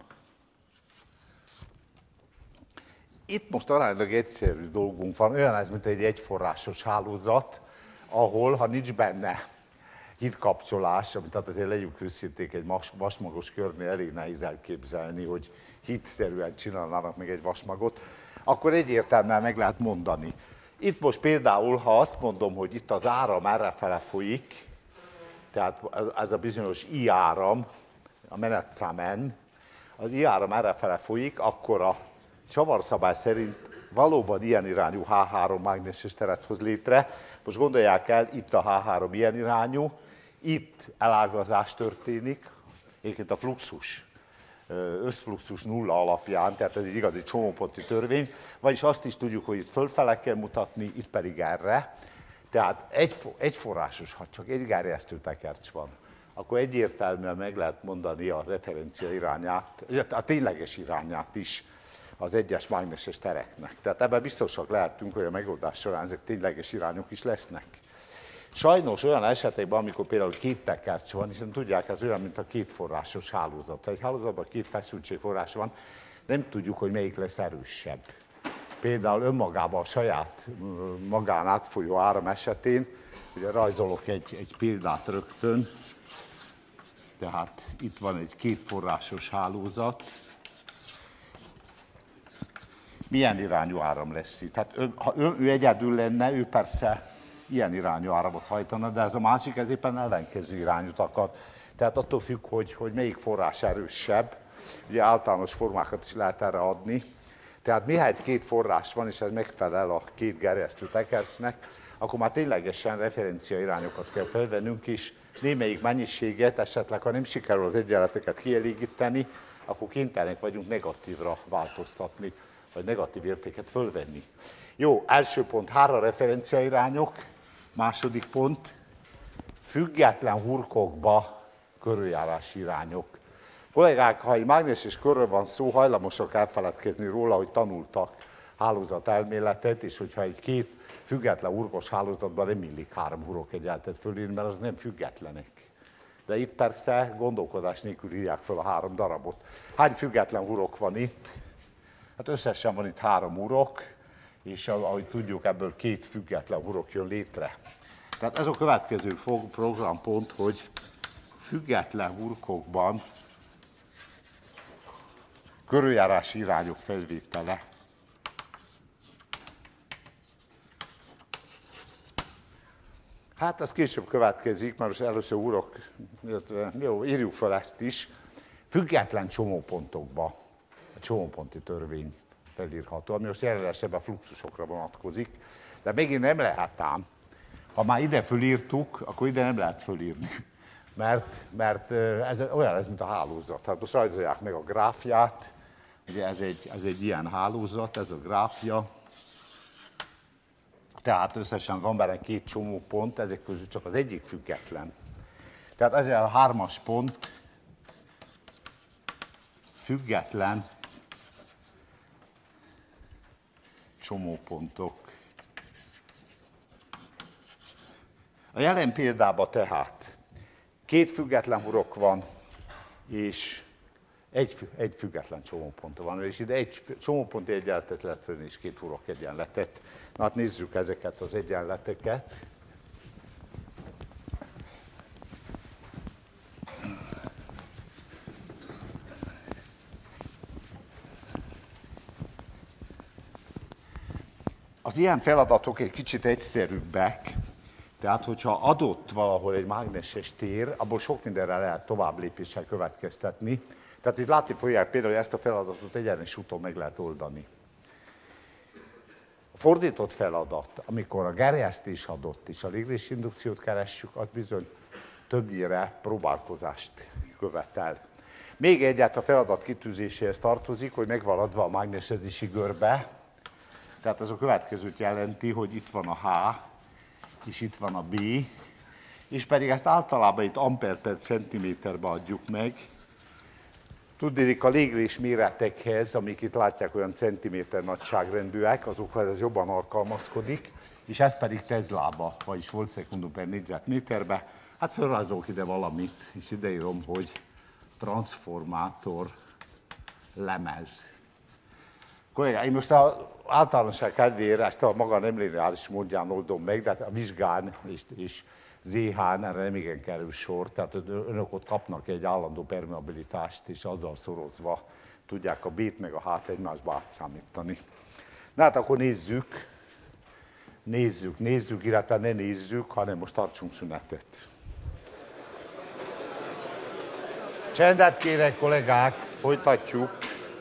[SPEAKER 1] Itt most aránylag egyszerű dolgunk van, olyan ez, mint egy egyforrásos hálózat, ahol, ha nincs benne hitkapcsolás, amit tehát azért legyünk őszinték, egy vasmagos körnél elég nehéz elképzelni, hogy hitszerűen csinálnának meg egy vasmagot, akkor egyértelműen meg lehet mondani. Itt most például, ha azt mondom, hogy itt az áram errefele folyik, tehát ez a bizonyos I áram, a menetszám N, az I áram errefele folyik, akkor a csavarszabály szerint valóban ilyen irányú há három mágneses teret hoz létre. Most gondolják el, itt a há három ilyen irányú, itt elágazás történik, egyébként a fluxus, összfluxus nulla alapján, tehát ez egy igazi csomóponti törvény, vagyis azt is tudjuk, hogy itt fölfele kell mutatni, itt pedig erre. Tehát egy, egyforrásos, ha csak egy gerjesztőtekercs van, akkor egyértelműen meg lehet mondani a referencia irányát, a tényleges irányát is az egyes mágneses tereknek. Tehát ebben biztosak lehetünk, hogy a megoldás során ezek tényleges irányok is lesznek. Sajnos olyan esetekben, amikor például két tekercs van, hiszen tudják, ez olyan, mint a kétforrásos hálózat. Ha egy hálózatban két feszültségforrás van, nem tudjuk, hogy melyik lesz erősebb. Például önmagában a saját magán átfolyó áram esetén, ugye rajzolok egy, egy példát rögtön, tehát itt van egy kétforrásos hálózat. Milyen irányú áram lesz itt? Hát ő, ha ő, ő egyedül lenne, ő persze ilyen irányú áramot hajtana, de ez a másik, ez éppen ellenkező irányút akar. Tehát attól függ, hogy, hogy melyik forrás erősebb. Ugye általános formákat is lehet erre adni. Tehát mihelyt két forrás van, és ez megfelel a két gerjesztő tekercsnek, akkor már ténylegesen referencia irányokat kell felvennünk is. Némelyik mennyiséget, esetleg ha nem sikerül az egyenleteket kielégíteni, akkor kénytelenek vagyunk negatívra változtatni, vagy negatív értéket fölvenni. Jó, első pont, hára referenciairányok, második pont, független hurkokba körüljárási irányok. Kollégák, ha egy mágneses körről van szó, hajlamosak elfeledkezni róla, hogy tanultak hálózatelméletet, és hogyha egy két független hurkos hálózatban nem illik három hurok egyenletet fölírni, mert azok nem függetlenek. De itt persze gondolkodás nélkül írják föl a három darabot. Hány független hurok van itt? Hát összesen van itt három hurok, és ahogy tudjuk, ebből két független hurok jön létre. Tehát ez a következő programpont, hogy független hurkokban körüljárási irányok felvétele. Hát ez később következik, mert most először hurok, jó, írjuk fel ezt is, független csomópontokba. A csomóponti törvény felírható, ami most jelenleg ebben a fluxusokra vonatkozik, de megint nem lehet ám. Ha már ide fölírtuk, akkor ide nem lehet fölírni, mert, mert ez olyan ez, mint a hálózat. Hát most rajzolják meg a gráfját, ugye ez egy, ez egy ilyen hálózat, ez a gráfja, tehát összesen van benne két csomópont, ezek közül csak az egyik független. Tehát ez a hármas pont független csomópontok. A jelen példában tehát két független hurok van, és egy, egy független csomópont van, és ide egy csomóponti egyenletet lehet fölni, és két hurok egyenletet. Na hát nézzük ezeket az egyenleteket. Az Az ilyen feladatok egy kicsit egyszerűbbek, tehát hogyha adott valahol egy mágneses tér, abból sok mindenre lehet tovább lépéssel következtetni. Tehát itt látni fogják például, hogy ezt a feladatot egyenes úton meg lehet oldani. A fordított feladat, amikor a gerjesztés adott és a légrésindukciót keressük, az bizony többnyire próbálkozást követel. Még egyet a feladat kitűzéséhez tartozik, hogy megvan adva a mágnesedési görbe. Tehát ez a következőt jelenti, hogy itt van a H, és itt van a B, és pedig ezt általában itt amper per centiméterbe adjuk meg. Tudnék, a légrés méretekhez, amik itt látják olyan centiméter nagyságrendűek, azokhoz ez jobban alkalmazkodik, és ez pedig Teslába, vagyis volt szekundum per négyzetméterbe. Hát felrajzolok ide valamit, és ideírom, hogy transformátor lemez. Kollégák, én most az általánosság kedvére ezt a maga nem lineáris módján oldom meg, de a vizsgán és, és zé hán erre nem igen kerül sor, tehát önök ott kapnak egy állandó permeabilitást, és azzal szorozva tudják a B-t meg a H-t egymásba átszámítani. Na hát akkor nézzük, nézzük, nézzük, illetve ne nézzük, hanem most tartsunk szünetet. Csendet kérek, kollégák, folytatjuk.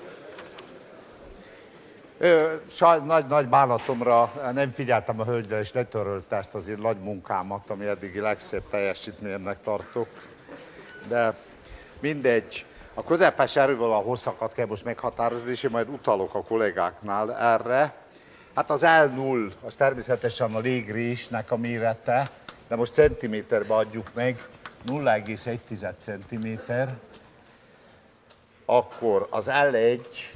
[SPEAKER 1] Saj, nagy, nagy bánatomra nem figyeltem a hölgyre, és letörölte ezt az én nagy munkámat, ami eddigi legszebb teljesítményemnek tartok. De mindegy, a közepes erővel a hosszakat kell most meghatározni, és én majd utalok a kollégáknál erre. Hát az L null, az természetesen a légrésnek a mérete, de most centiméterbe adjuk meg, nulla egész egy centiméter. Akkor az L egy,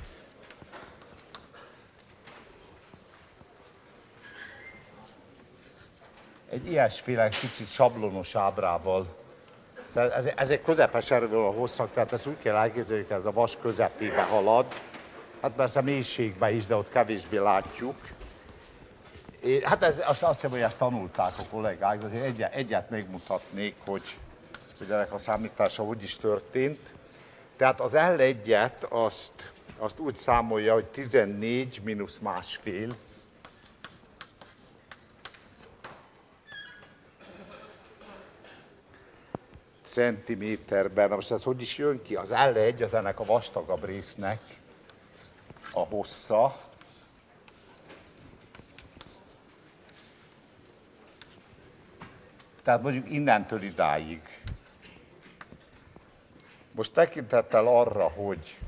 [SPEAKER 1] egy ilyesféle kicsit sablonos ábrával. Ezek közepes erővel a hosszak, tehát ezt úgy kell elképzelni, hogy ez a vas közepébe halad. Hát persze mélységben is, de ott kevésbé látjuk. É, hát ez, azt, azt hiszem, hogy ezt tanulták a kollégák, de azért egyet, egyet megmutatnék, hogy, hogy ennek a számítása hogy is történt. Tehát az L egyet azt, azt úgy számolja, hogy tizennégy mínusz másfél. Centiméterben, most ez hogy is jön ki? Az L egy az ennek a vastagabb résznek a hossza. Tehát mondjuk innentől idáig. Most tekintettel arra, hogy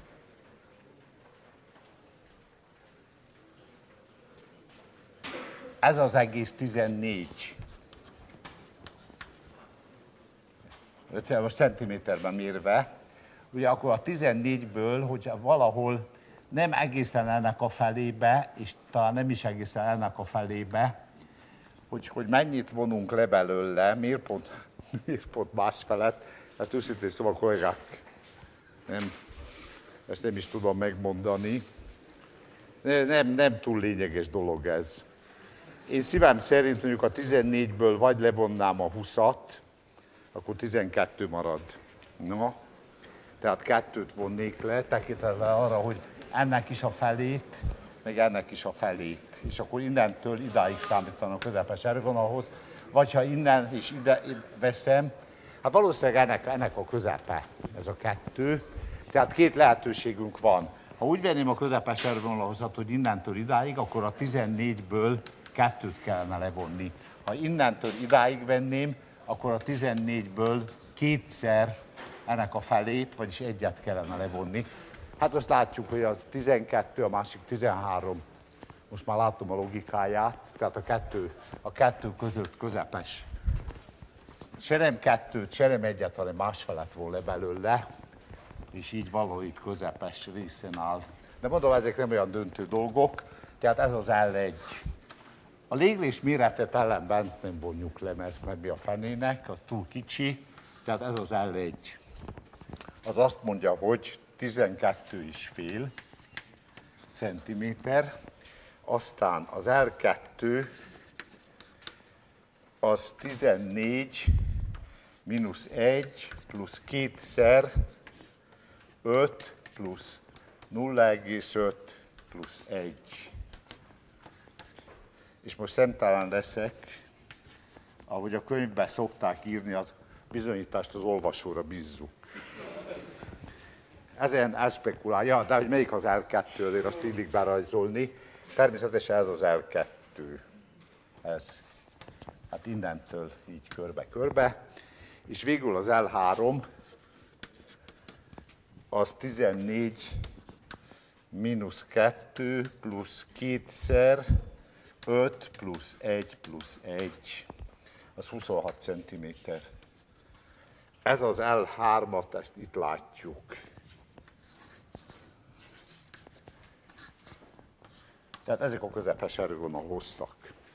[SPEAKER 1] ez az egész tizennégy. Most centiméterben mérve, ugye akkor a tizennégyből, hogy valahol nem egészen ennek a felébe, és talán nem is egészen ennek a felébe, hogy, hogy mennyit vonunk le belőle, miért pont, miért pont más felett, ezt őszintén szóval kollégák, nem, ezt nem is tudom megmondani. Nem, nem túl lényeges dolog ez. Én szívem szerint mondjuk a tizennégyből vagy levonnám a huszat, akkor tizenkettő marad. No, tehát kettőt vonnék le, tekintettel arra, hogy ennek is a felét, meg ennek is a felét. És akkor innentől idáig számítanak a közepes erővonalhoz, vagy ha innen és ide veszem, hát valószínűleg ennek, ennek a közepe, ez a kettő. Tehát két lehetőségünk van. Ha úgy venném a közepes erővonalhoz, hogy innentől idáig, akkor a tizennégyből kettőt kellene levonni. Ha innentől idáig venném, akkor a tizennégyből kétszer ennek a felét, vagyis egyet kellene levonni. Hát most látjuk, hogy az tizenkettő, a másik tizenhárom. Most már látom a logikáját, tehát a kettő, a kettő között közepes. Se nem kettőt, se nem egyet, hanem másfelet von le belőle, és így valahogy itt közepes részen áll. De mondom, ezek nem olyan döntő dolgok, tehát ez az L egy. A légrés méretet ellenben nem vonjuk le, mert, mert mi a fenének, az túl kicsi, tehát ez az L egy. Az azt mondja, hogy tizenkettő és fél centiméter, aztán az L kettő az tizennégy mínusz egy plusz kétszer öt plusz nulla egész öt plusz egy. és most szemtelen leszek, ahogy a könyvben szokták írni, a bizonyítást az olvasóra bízzuk. Ezen elspekulálja, de hogy melyik az el kettő, azért azt illik berajzolni. Természetesen ez az el kettő. Ez. Hát innentől így körbe-körbe. És végül az el három, az tizennégy mínusz kettő plusz kétszer öt plusz egy plusz egy, az huszonhat centiméter. Ez az el hármat, ezt itt látjuk. Tehát ezek a közepes erővonal hosszak.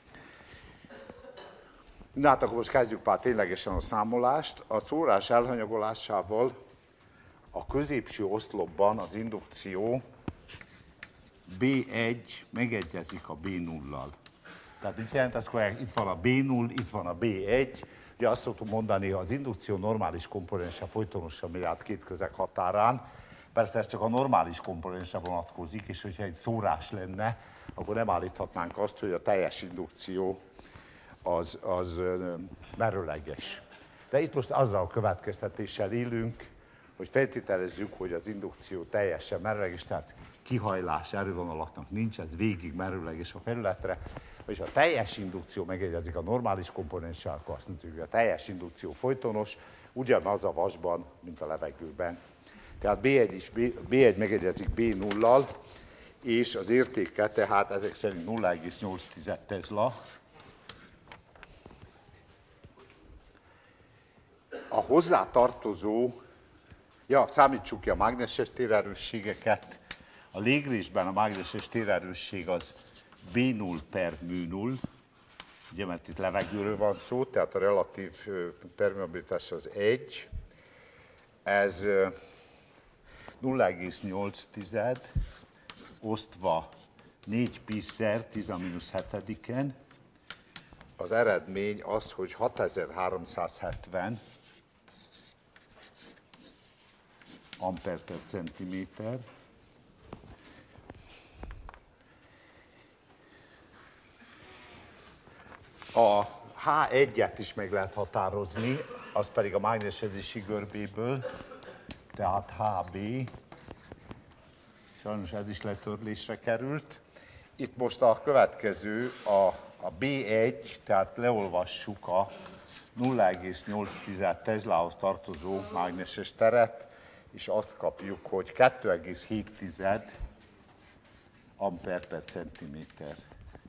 [SPEAKER 1] Na hát akkor most kezdjük már ténylegesen a számolást. A szórás elhanyagolásával a középső oszlopban az indukció bé egy megegyezik a bé nullal. Tehát mit jelent ez, hogy itt van a bé null, itt van a bé egy. Ugye azt szoktuk mondani, hogy az indukció normális komponense folytonosan megy át két közeg határán. Persze ez csak a normális komponensre vonatkozik, és hogyha egy szórás lenne, akkor nem állíthatnánk azt, hogy a teljes indukció az, az merőleges. De itt most azra a következtetéssel élünk, hogy feltételezzük, hogy az indukció teljesen merőleges, tehát kihajlás erővonalaknak nincs, ez végig merőleges a felületre, és a teljes indukció megegyezik a normális komponenssel, akkor azt mondjuk, hogy a teljes indukció folytonos, ugyanaz a vasban, mint a levegőben. Tehát bé egy, is, bé egy megegyezik bé nullal, és az értéke tehát ezek szerint nulla egész nyolc Tesla. A hozzátartozó, ja, számítsuk ki a mágneses térerősségeket. A légrésben a mágneses térerősség az bé null per mű null, ugye, mert itt levegőről van szó, tehát a relatív permeabilitás az egy. Ez nulla egész nyolc osztva négy pi-szer tíz a mínusz hetediken. Az eredmény az, hogy hatezer-háromszázhetven amper per centiméter. A há egyet is meg lehet határozni, az pedig a mágnesezési görbéből, tehát há bé. Sajnos ez is letörlésre került. Itt most a következő, a, a bé egy, tehát leolvassuk a nulla egész nyolc Teslához tartozó mágneses teret, és azt kapjuk, hogy kettő egész hét amper per centiméter.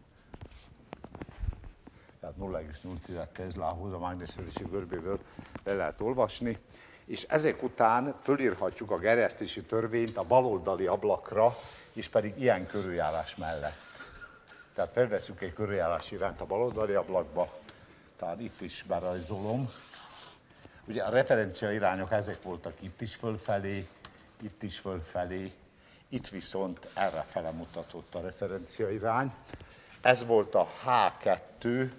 [SPEAKER 1] Tehát nulla egész nyolc Teslához a mágnesezési görbéből le lehet olvasni. És ezek után fölírhatjuk a gerjesztési törvényt a baloldali ablakra, és pedig ilyen körüljárás mellett. Tehát felveszünk egy körüljárás irányt a baloldali ablakba, tehát itt is berajzolom. Ugye a referencia irányok ezek voltak itt is fölfelé, itt is fölfelé, itt viszont errefele mutatott a referencia irány. Ez volt a há kettő,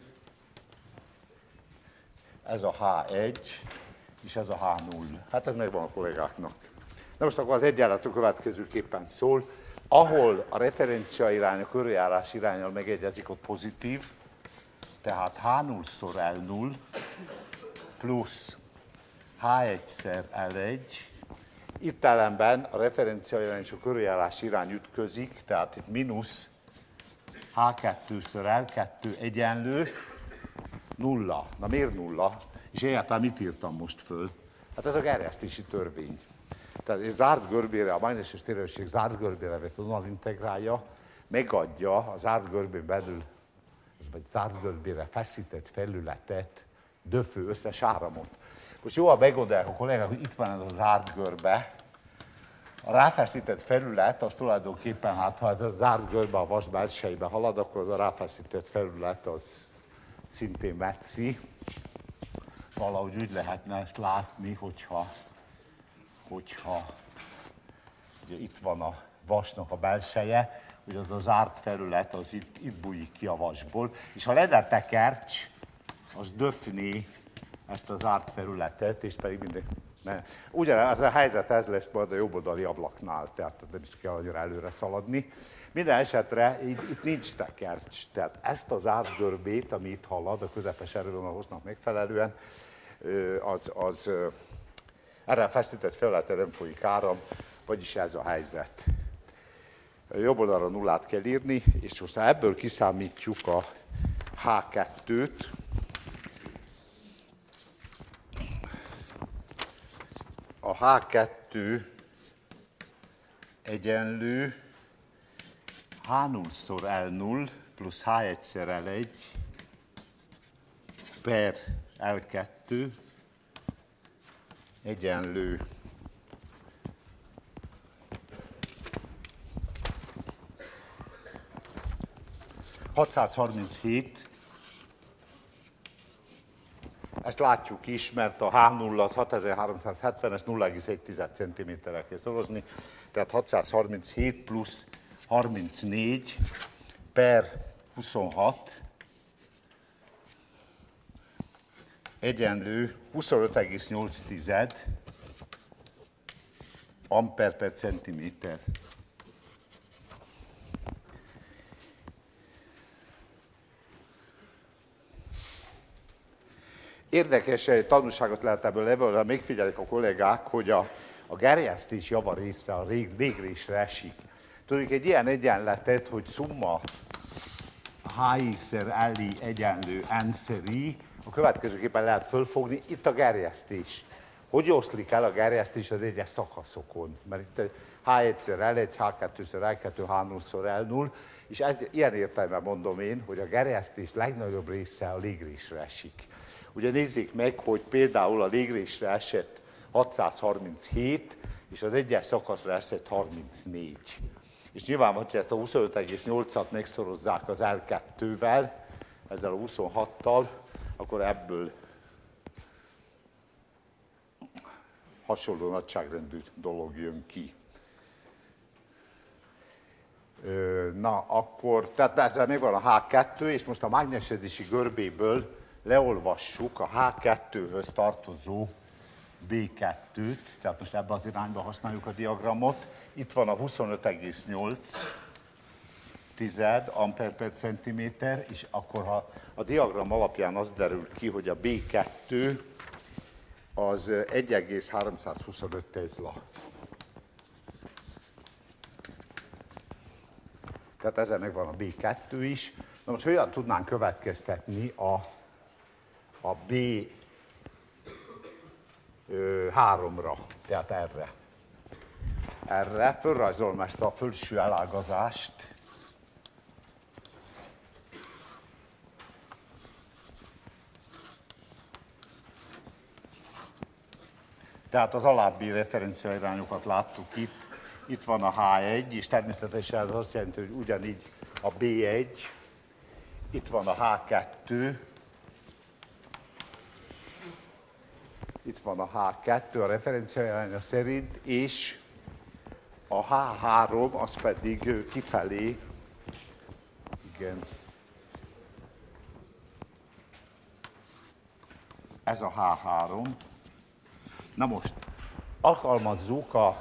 [SPEAKER 1] ez a há egy, és ez a há null. Hát ez megvan a kollégáknak. Na most akkor az egyenlet a következőképpen szól. Ahol a referencia irány, a körüljárás iránnyal megegyezik, ott pozitív, tehát há null-szor el null plusz há egy-szer el egy. Itt ellenben a referencia irány és a körüljárás irány ütközik, tehát itt mínusz há kettő-szor el kettő egyenlő nulla. Na miért nulla? És egyáltalán mit írtam most föl? Hát ez a gerjesztési törvény. Tehát egy zárt görbére, a mágneses térerősség zárt görbére vett vonalintegrálja, megadja a zárt görbén belül, vagy zárt görbére feszített felületet, döfő összes áramot. Most jól meggondolják a kollégák, hogy itt van ez a zárt görbe. A ráfeszített felület, az tulajdonképpen, hát ha ez a zárt görbe a vas belsejébe halad, akkor az a ráfeszített felület az szintén metszi. Valahogy úgy lehetne ezt látni, hogyha, hogyha ugye itt van a vasnak a belseje, hogy az a zárt felület az itt, itt bújik ki a vasból, és ha ledetekercs, az döfni ezt a zárt felületet, és pedig minden Mert ugyanez a helyzet ez lesz majd a jobboldali ablaknál, tehát nem is kell annyira előre szaladni. Minden esetre itt, itt nincs tekercs, tehát ezt az átgörbét, ami itt halad, a közepes erővonalhoznak megfelelően, az, az erre a feszített felületre nem folyik áram, vagyis ez a helyzet. Jobb oldalra nullát kell írni, és most ha ebből kiszámítjuk a há kettőt, a há kettő egyenlő há null-szor el null plusz há egy-szer el egy per el kettő egyenlő hatszázharminchét. Ezt látjuk is, mert a há null az hatezer-háromszázhetven, ezt nulla egész egy centiméterrel kell szorozni, tehát hatszázharminchét plusz harmincnégy per huszonhat egyenlő huszonöt egész nyolc amper per centiméter. Érdekes tanulságot lehet ebből levonni, megfigyelik a kollégák, hogy a, a gerjesztés java része a rég, végrésre esik. Tudjuk egy ilyen egyenletet, hogy szumma hi-szer li egyenlő n-szer-i, a következőképpen lehet fölfogni, itt a gerjesztés. Hogy oszlik el a gerjesztés az egyes szakaszokon? Mert itt há egy-szer el egy, há kettő-szer el kettő, há null-szor el null, és ez, ilyen értelemben mondom én, hogy a gerjesztés legnagyobb része a légrésre esik. Ugye nézzék meg, hogy például a légrésre esett hatszázharminchét, és az egyes szakaszra esett harmincnégy. És nyilván, hogyha ezt a huszonöt egész nyolcat megszorozzák az el kettővel, ezzel a huszonhattal, akkor ebből hasonló nagyságrendű dolog jön ki. Na, akkor, tehát ezzel még van a há kettő, és most a mágnesedési görbéből leolvassuk a há kettőhöz tartozó bé kettőt, tehát most ebben az irányban használjuk a diagramot. Itt van a huszonöt egész nyolc amper per centiméter, és akkor ha a diagram alapján az derül ki, hogy a bé kettő az egy egész háromszázhuszonöt Tesla. Tehát ezen meg van a bé kettő is. Na most hogyan tudnánk következtetni a, a bé háromra, tehát erre. Erre fölrajzolom ezt a felső elágazást. Tehát az alábbi referenciairányokat láttuk itt. Itt van a há egy, és természetesen ez azt jelenti, hogy ugyanígy a bé egy. Itt van a há kettő. Itt van a há kettő a referenciairánya szerint, és a há három az pedig kifelé, igen, ez a há három. Na most, alkalmazzuk a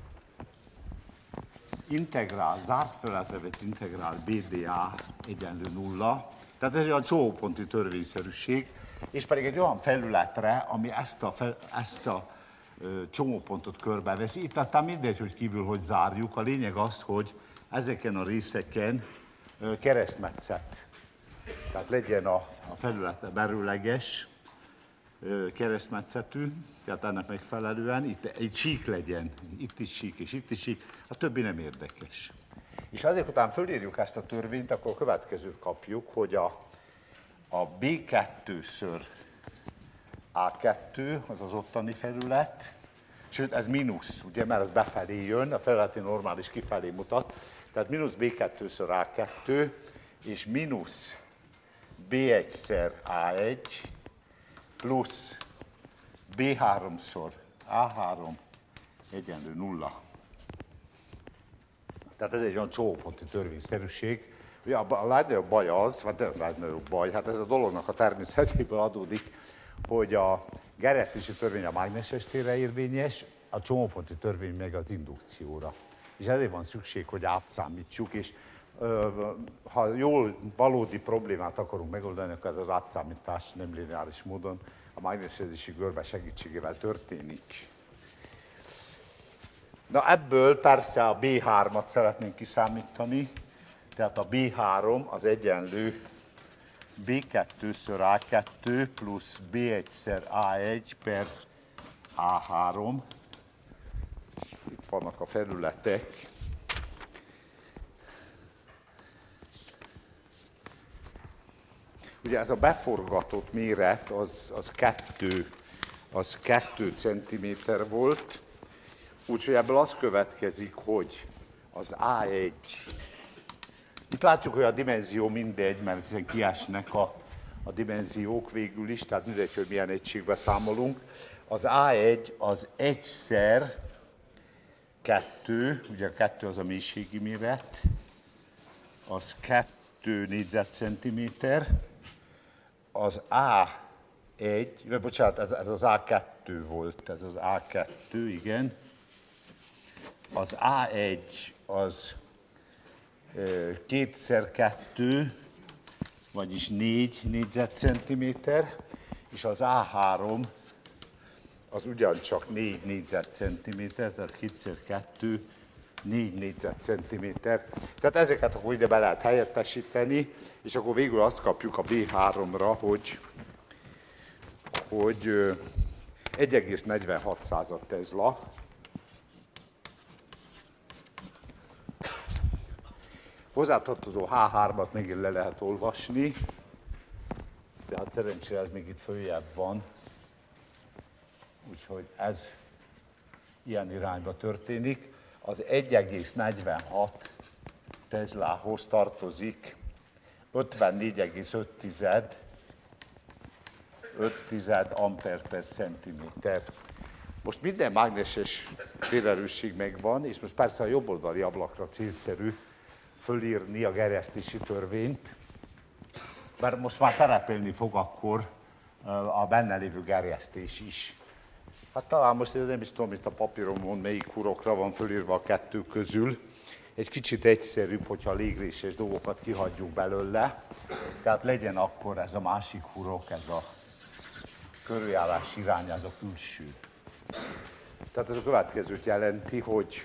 [SPEAKER 1] integrál, zárt felületre vett integrál bé dé á egyenlő nulla, tehát ez egy olyan csomóponti törvényszerűség, és pedig egy olyan felületre, ami ezt a, fel, ezt a ö, csomópontot körbeveszi. Itt aztán mindegy, hogy kívül hogy zárjuk. A lényeg az, hogy ezeken a részeken ö, keresztmetszet. Tehát legyen a, a felülete merőleges, ö, keresztmetszetű, tehát ennek megfelelően. Itt egy sík legyen, itt is sík és itt is sík, a többi nem érdekes. És azért után fölírjuk ezt a törvényt, akkor a következőt kapjuk, hogy a A bé kettő-ször á kettő, az az ottani felület, sőt ez mínusz, ugye, mert ez befelé jön, a felületi normális kifelé mutat, tehát mínusz bé kettő-ször á kettő, és mínusz bé egy-szer á egy, plusz bé három-szor á három egyenlő nulla. Tehát ez egy olyan csomóponti törvényszerűség. A legnagyobb baj az, vagy a legnagyobb baj, hát ez a dolognak a természetéből adódik, hogy a gerjesztési törvény a mágneses térre érvényes, a csomóponti törvény meg az indukcióra. És ezért van szükség, hogy átszámítsuk, és ö, ha jól valódi problémát akarunk megoldani, akkor ez az átszámítás nem lineáris módon a mágnesezési görbe segítségével történik. Na ebből persze a bé hármat szeretnénk kiszámítani, tehát a bé három az egyenlő bé kettő-ször á kettő plusz bé egy-szer á egy per á három. Itt vannak a felületek. Ugye ez a beforgatott méret az, az, kettő, az kettő centiméter volt, úgyhogy ebből az következik, hogy az á egy, itt látjuk, hogy a dimenzió mindegy, mert hiszen kiesnek a, a dimenziók végül is, tehát mindegy, hogy milyen egységbe számolunk. Az á egy az egyszer kettő, ugye a kettő az a mélységi méret, az kettő négyzetcentiméter, az á egy, bocsánat, ez, ez az á kettő volt, ez az á kettő, igen. Az á egy az kétszer kettő, vagyis négy négyzetcentiméter, és az á három az ugyancsak négy négyzetcentiméter, tehát kétszer kettő, négy négyzetcentiméter. Tehát ezeket akkor ide be lehet helyettesíteni, és akkor végül azt kapjuk a bé háromra, hogy, hogy egy egész negyvenhat Tesla. Hozzátartozó há hármat megint le lehet olvasni, tehát szerencsére ez még itt följebb van, úgyhogy ez ilyen irányba történik. Az egy egész negyvenhat Teslához tartozik ötvennégy egész öt amper per centiméter. Most minden mágneses térerősség megvan, és most persze a jobboldali ablakra célszerű fölírni a gerjesztési törvényt, mert most már szerepelni fog akkor a benne lévő gerjesztés is. Hát talán most nem is tudom, itt a papíromon melyik hurokra van fölírva a kettő közül. Egy kicsit egyszerűbb, hogyha légréses dolgokat kihagyjuk belőle. Tehát legyen akkor ez a másik hurok, ez a körüljárás irány, ez a külső. Tehát ez a következőt jelenti, hogy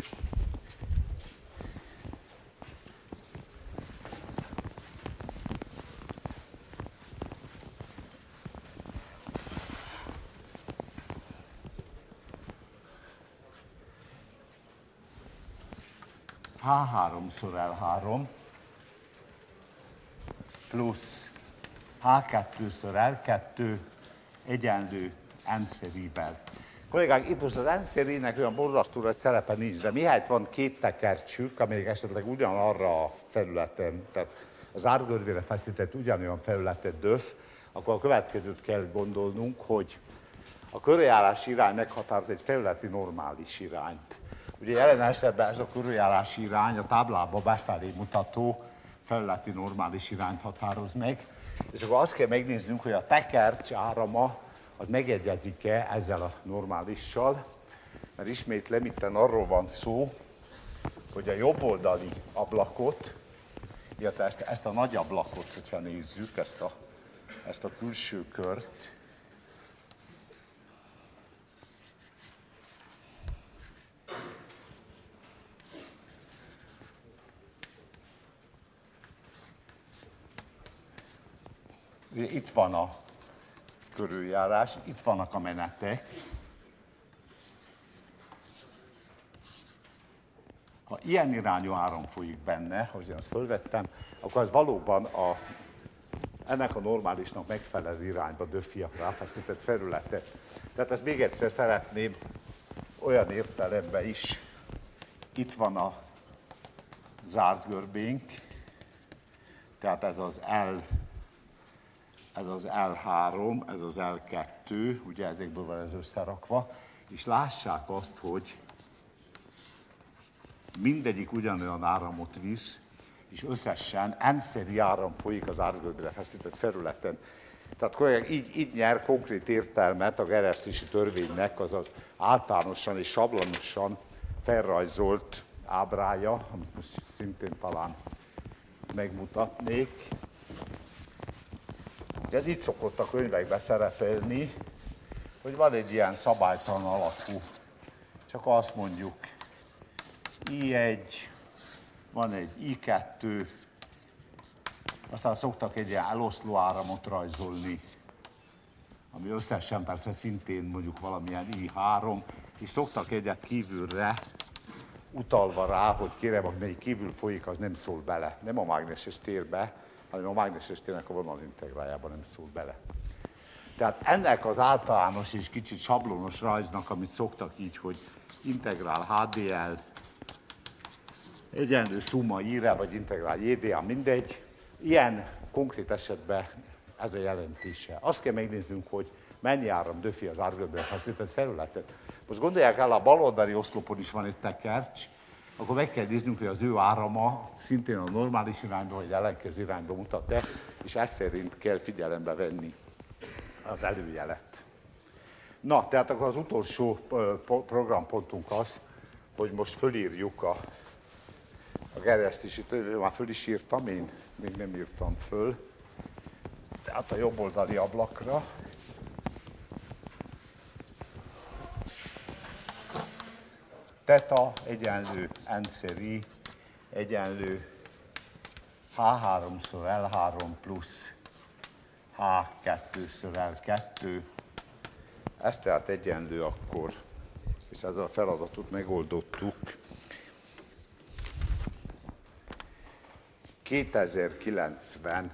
[SPEAKER 1] há háromszor el három plusz há kettőször el kettő egyenlő n-szerível. Kollégák, itt most az n-szerének olyan borzasztó nagy szerepe nincs, de mihelyt van két tekercsük, amelyek esetleg ugyanarra a felületen, tehát az átgörbére feszített ugyanolyan felületet döf, akkor a következőt kell gondolnunk, hogy a körüljárási irány meghatároz egy felületi normális irányt. Ugye jelen esetben ez a körüljárási irány a táblában befelé mutató felületi normális irányt határoz meg, és akkor azt kell megnéznünk, hogy a tekercs árama az megegyezik-e ezzel a normálissal, mert ismétlem, itten arról van szó, hogy a jobboldali ablakot, illetve ezt, ezt a nagy ablakot, hogyha nézzük, ezt a, ezt a külső kört, itt van a körüljárás, itt vannak a menetek. Ha ilyen irányú áram folyik benne, hogy én azt fölvettem, akkor ez valóban a, ennek a normálisnak megfelelő irányba döfi a ráfeszített felületet. Tehát ezt még egyszer szeretném olyan értelemben is. Itt van a zárt görbénk, tehát ez az L, ez az el három, ez az el kettő, ugye ezekből van ez összerakva, és lássák azt, hogy mindegyik ugyanolyan áramot visz, és összesen n-szeri áram folyik az átgörbére feszített felületen. Tehát így, így nyer konkrét értelmet a gerjesztési törvénynek az az általánosan és sablonosan felrajzolt ábrája, amit most szintén talán megmutatnék. Ez így szokott a könyvekbe szerepelni, hogy van egy ilyen szabálytalan alakú, csak azt mondjuk i egy, van egy i kettő, aztán szoktak egy ilyen eloszló áramot rajzolni, ami összesen persze szintén mondjuk valamilyen i három, és szoktak egyet kívülre, utalva rá, hogy kérem, hogy melyik kívül folyik, az nem szól bele. Nem a mágneses térbe, hanem a mágneses térnek a vonalintegrájában nem szól bele. Tehát ennek az általános és kicsit sablonos rajznak, amit szoktak így, hogy integrál há dé el, egyenlő szumma i-re, vagy integrál jé dé á, mindegy. Ilyen konkrét esetben ez a jelentése. Azt kell megnéznünk, hogy mennyi áram döfi az árgömbben feszített felületet. Most gondolják el, a baloldali oszlopon is van egy tekercs, akkor meg kell néznünk, hogy az ő árama szintén a normális irányba, vagy ellenkező irányba mutat-e, és ezt szerint kell figyelembe venni az előjelet. Na, tehát akkor az utolsó programpontunk az, hogy most fölírjuk a, a gerjesztési törvényt, már föl is írtam, én még nem írtam föl, tehát a jobboldali ablakra. Theta egyenlő n szer i egyenlő há háromszor el három plusz há kettőször el kettő. Ez tehát egyenlő akkor, és ezzel a feladatot megoldottuk. kétezer-kilencven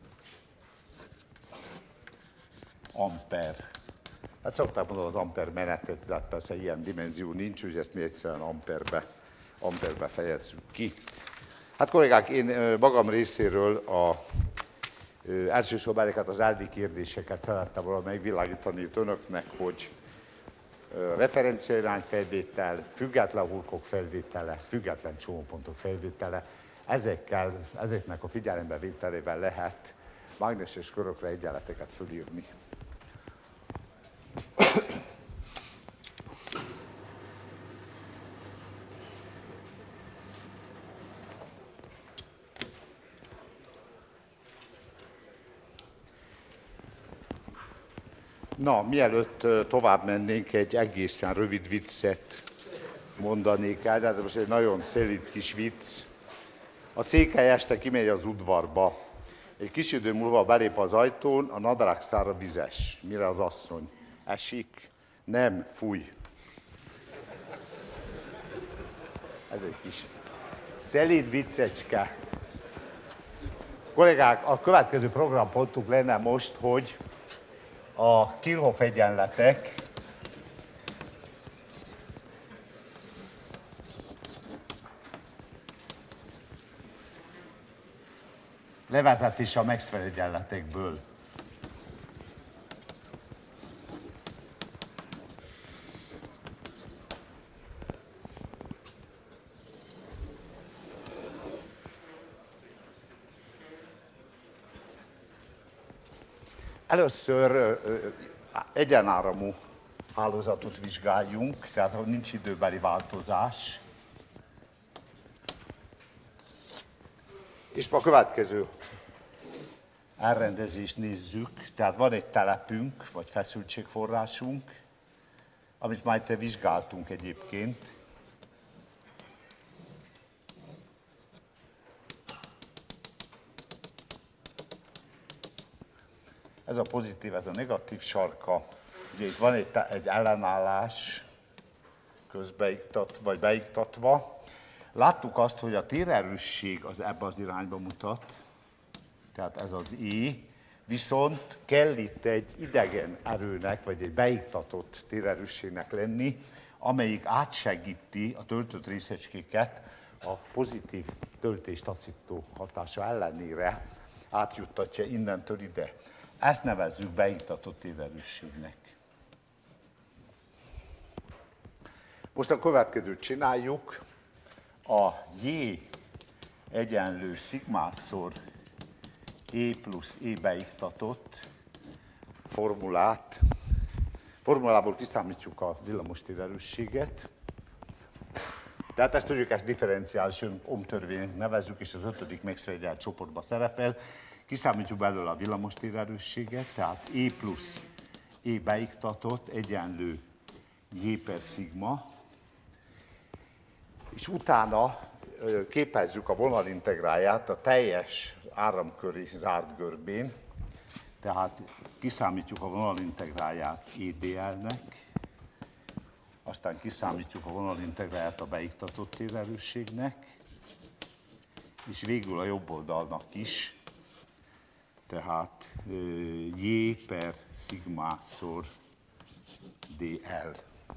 [SPEAKER 1] amper. Hát szokták mondani az amper menetet, de hát persze ilyen dimenzió nincs, úgyhogy ezt mi egyszerűen amperbe, amperbe fejezzük ki. Hát kollégák, én magam részéről a elsősorban ezeket az elvi kérdéseket szerettem volna megvilágítani itt önöknek, hogy referenciairányfelvétel, független hulkok felvétele, független csomópontok felvétele, ezekkel, ezeknek a figyelembevételével lehet mágneses körökre egyenleteket fölírni. Na, mielőtt tovább mennénk, egy egészen rövid viccet mondanék el, de most egy nagyon szelíd kis vicc. A székely este kimegy az udvarba. Egy kis idő múlva belép az ajtón, a nadrágszára vizes. Mire az asszony? Esik? Nem, fúj. Ez egy kis szelíd viccecske. Kollégák, a következő programpontunk lenne most, hogy a Kirchhoff egyenletek levezetése a Maxwell egyenletekből. Először egyenáramú hálózatot vizsgáljunk, tehát ahol nincs időbeli változás. És a következő elrendezést nézzük, tehát van egy telepünk, vagy feszültségforrásunk, amit már egyszer vizsgáltunk egyébként. Ez a pozitív, ez a negatív sarka. Ugye itt van egy, egy ellenállás közbeiktat, vagy beiktatva. Láttuk azt, hogy a térerősség az ebbe az irányba mutat, tehát ez az I, viszont kell itt egy idegen erőnek, vagy egy beiktatott térerősségnek lenni, amelyik átsegíti a töltött részecskéket a pozitív töltés-tacító hatása ellenére, átjuttatja innentől ide. Ezt nevezzük beiktatott térerősségnek. Most a következőt csináljuk. A J egyenlő szigmászor E plusz E beiktatott, formulát. Formulából kiszámítjuk a villamostér erősséget. Tehát ezt tudjuk, ezt differenciális ohmtörvénynek nevezzük, és az ötödik Maxwell-egyenlet csoportban szerepel. Kiszámítjuk belőle a villamostér erősséget, tehát E plusz E beiktatott egyenlő J per szigma, és utána képezzük a vonalintegrálját a teljes áramköri zárt görbén, tehát kiszámítjuk a vonalintegrálját E D L-nek, aztán kiszámítjuk a vonalintegrálját a beiktatott térerősségnek, és végül a jobb oldalnak is, tehát J per szigmaszor dl.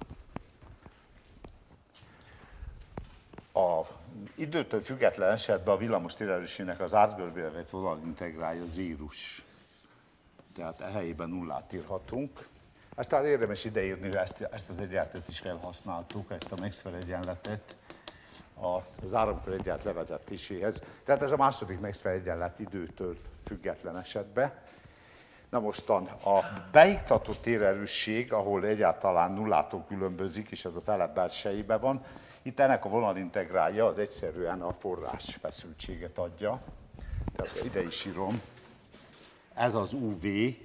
[SPEAKER 1] A időtől független esetben a villamos térerősségnek az átgörbére vett vonalintegrálja zérus. Tehát e helyében nullát írhatunk. Aztán érdemes ideírni, hogy ezt, ezt az egyenletet is felhasználtuk, ezt a Maxwell egyenletet az áramkör egyenlet levezetéséhez. Tehát ez a második Maxwell egyenlet időtől független esetben. Na mostan a beiktatott térerősség, ahol egyáltalán nullától különbözik, és ez a telep belsejében van, itt ennek a vonalintegrálja az egyszerűen a forrás feszültséget adja. Tehát ide is írom. Ez az u vé.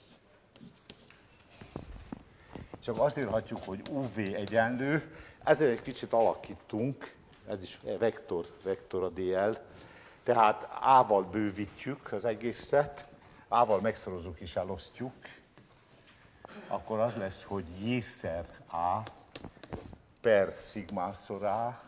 [SPEAKER 1] Csak azt írhatjuk, hogy u vé egyenlő. Ezzel egy kicsit alakítunk. Ez is vektor, vektor a dé el. Tehát A-val bővítjük az egészet. A-val megszorozzuk és elosztjuk. Akkor az lesz, hogy J-szer A per szigmaszor A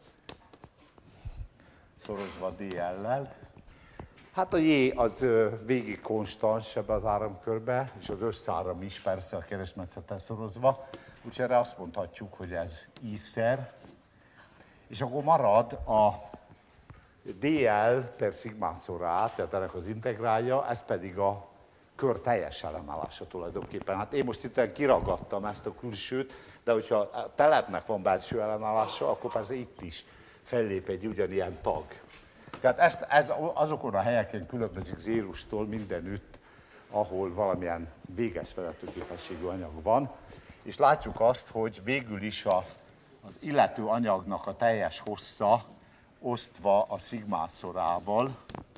[SPEAKER 1] szorozva dé el-lel. Hát a J az végig konstans ebbe az áramkörbe, és az összáram is persze a keresztmetszettel szorozva. Úgyhogy erre azt mondhatjuk, hogy ez I-szer. És akkor marad a dé el per szigmaszor A, tehát ennek az integrálja, ez pedig a kör teljes ellenállása tulajdonképpen. Hát én most itt kiragadtam ezt a külsőt, de hogyha a telepnek van belső ellenállása, akkor persze itt is fellép egy ugyanilyen tag. Tehát ezt, ez azokon a helyeken különbözik zérustól mindenütt, ahol valamilyen véges vezetőképességű anyag van, és látjuk azt, hogy végül is a, az illető anyagnak a teljes hossza osztva a szigmaszor A-val,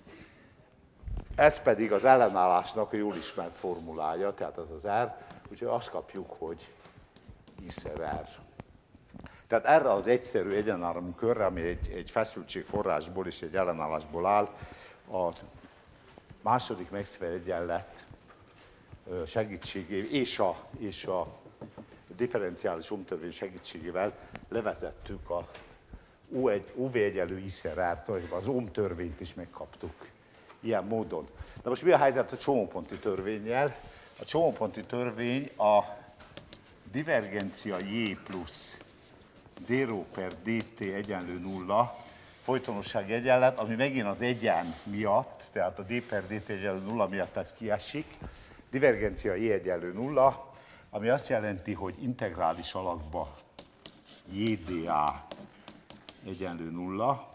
[SPEAKER 1] ez pedig az ellenállásnak a jól ismert formulája, tehát az az R, úgyhogy azt kapjuk, hogy I-szer R. Tehát erre az egyszerű egyenáramú körre, ami egy, egy feszültségforrásból és egy ellenállásból áll, a második Maxwell egyenlet segítségével és a, és a differenciális ohmtörvény segítségével levezettük a u vé egyenlő I-szer R-t, az ohmtörvényt is megkaptuk ilyen módon. Na most mi a helyzet a csomóponti törvénnyel? A csomóponti törvény a divergencia J plusz d-rho per dt egyenlő nulla folytonossági egyenlet, ami megint az egyen miatt, tehát a d per dt egyenlő nulla miatt ez kiesik. Divergencia J egyenlő nulla, ami azt jelenti, hogy integrális alakba J dA egyenlő nulla,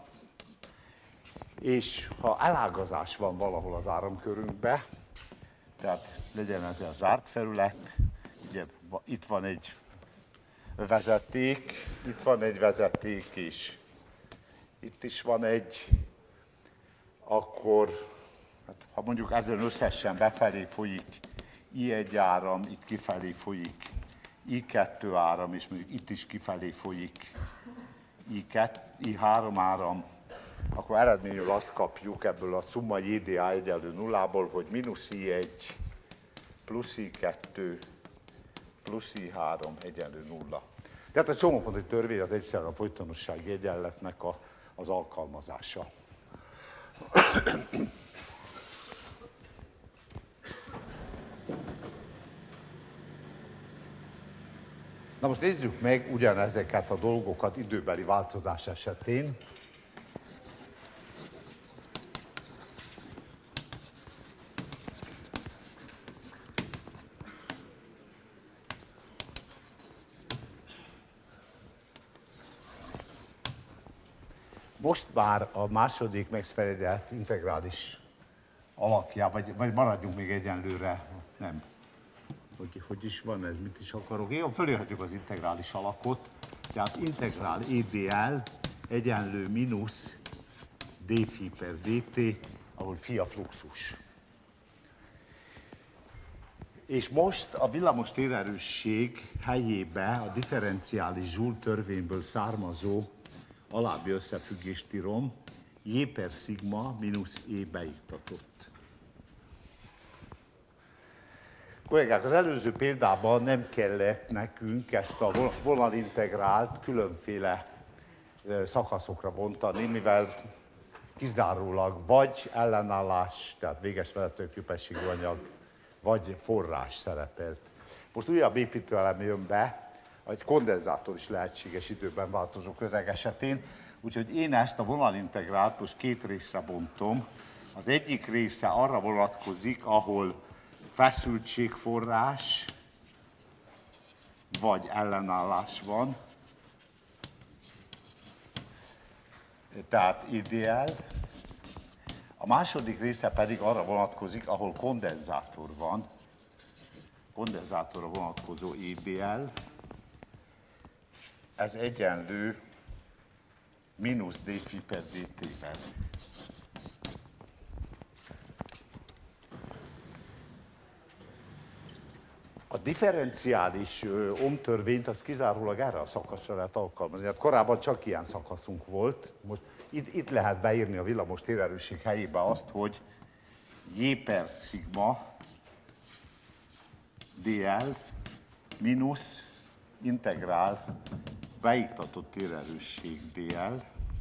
[SPEAKER 1] és ha elágazás van valahol az áramkörünkbe, tehát legyen ez a zárt felület, ugye itt van egy vezeték, itt van egy vezeték is, itt is van egy, akkor, hát, ha mondjuk ezen összesen befelé folyik I egy áram, itt kifelé folyik I kettő áram, és mondjuk itt is kifelé folyik I kettő, I három áram, akkor eredményül azt kapjuk ebből a szumma J dA egyenlő nullából, hogy mínusz I egy plusz I kettő plusz I három egyenlő nulla. Tehát a csomóponti törvény az egyszerűen a folytonossági egyenletnek a, az alkalmazása. Na most nézzük meg ugyanezeket a dolgokat időbeli változás esetén. Most már a második Maxwell egyenlet integrális alakja, vagy, vagy maradjunk még egyenlőre, nem. hogy, hogy is van ez, mit is akarok. Jó, fölírhatjuk az integrális alakot, tehát integrál E D L egyenlő mínusz d phi per dt, ahol phi a fluxus. És most a villamos térerősség helyébe a differenciális Joule törvényből származó alábbi összefüggést írom, J per szigma mínusz E beiktatott. Kollégák, az előző példában nem kellett nekünk ezt a vonalintegrált különféle szakaszokra bontani, mivel kizárólag vagy ellenállás, tehát véges vezetőképességű anyag, vagy forrás szerepelt. Most újabb építőelem jön be, egy kondenzátor is lehetséges időben változó közeg esetén, úgyhogy én ezt a vonalintegrált most két részre bontom. Az egyik része arra vonatkozik, ahol feszültségforrás vagy ellenállás van, tehát ideál. A második része pedig arra vonatkozik, ahol kondenzátor van, kondenzátorra vonatkozó E B L, ez egyenlő mínusz d phi per dt-vel. A differenciális ohmtörvényt az kizárólag erre a szakaszra lehet alkalmazni. Hát korábban csak ilyen szakaszunk volt. Most itt, itt lehet beírni a villamos térerősség helyébe azt, hogy J per szigma dl mínusz integrál beiktatott térerősség dl.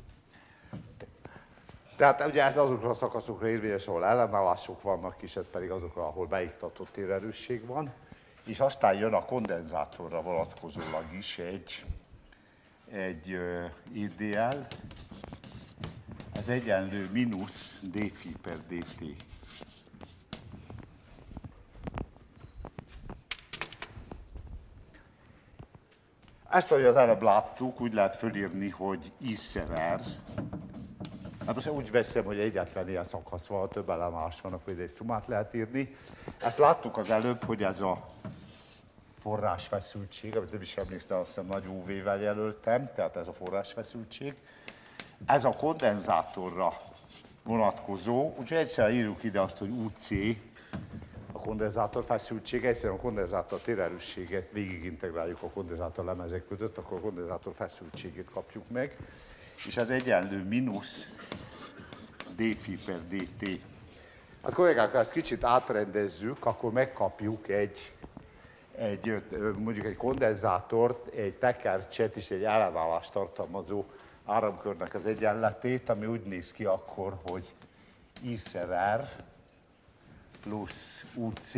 [SPEAKER 1] Tehát ugye ez azokra a szakaszokra érvényes, ahol ellenállások vannak, és ez pedig azokra, ahol beiktatott térerősség van. És aztán jön a kondenzátorra vonatkozólag is egy, egy uh, E D L, ez egyenlő mínusz d phi per dt. Ezt, ahogy az előbb láttuk, úgy lehet fölírni, hogy I szer R. Hát most úgy veszem, hogy egyáltalán ilyen szakasz van, több ellenállás van, akkor ide egy szumát lehet írni. Ezt láttuk az előbb, hogy ez a forrásfeszültség, amit nem is emlékszem, azt hiszem nagy U V-vel jelöltem, tehát ez a forrásfeszültség. Ez a kondenzátorra vonatkozó, úgyhogy egyszerűen írjuk ide azt, hogy U C a kondenzátor feszültsége, egyszerűen a kondenzátor térerősséget végigintegráljuk a kondenzátor lemezek között, akkor a kondenzátor feszültségét kapjuk meg, és ez egyenlő mínusz d phi per dt. Hát kollégák, ha ezt kicsit átrendezzük, akkor megkapjuk egy, egy mondjuk egy kondenzátort, egy tekercset és egy ellenállást tartalmazó áramkörnek az egyenletét, ami úgy néz ki akkor, hogy I szer R plusz U C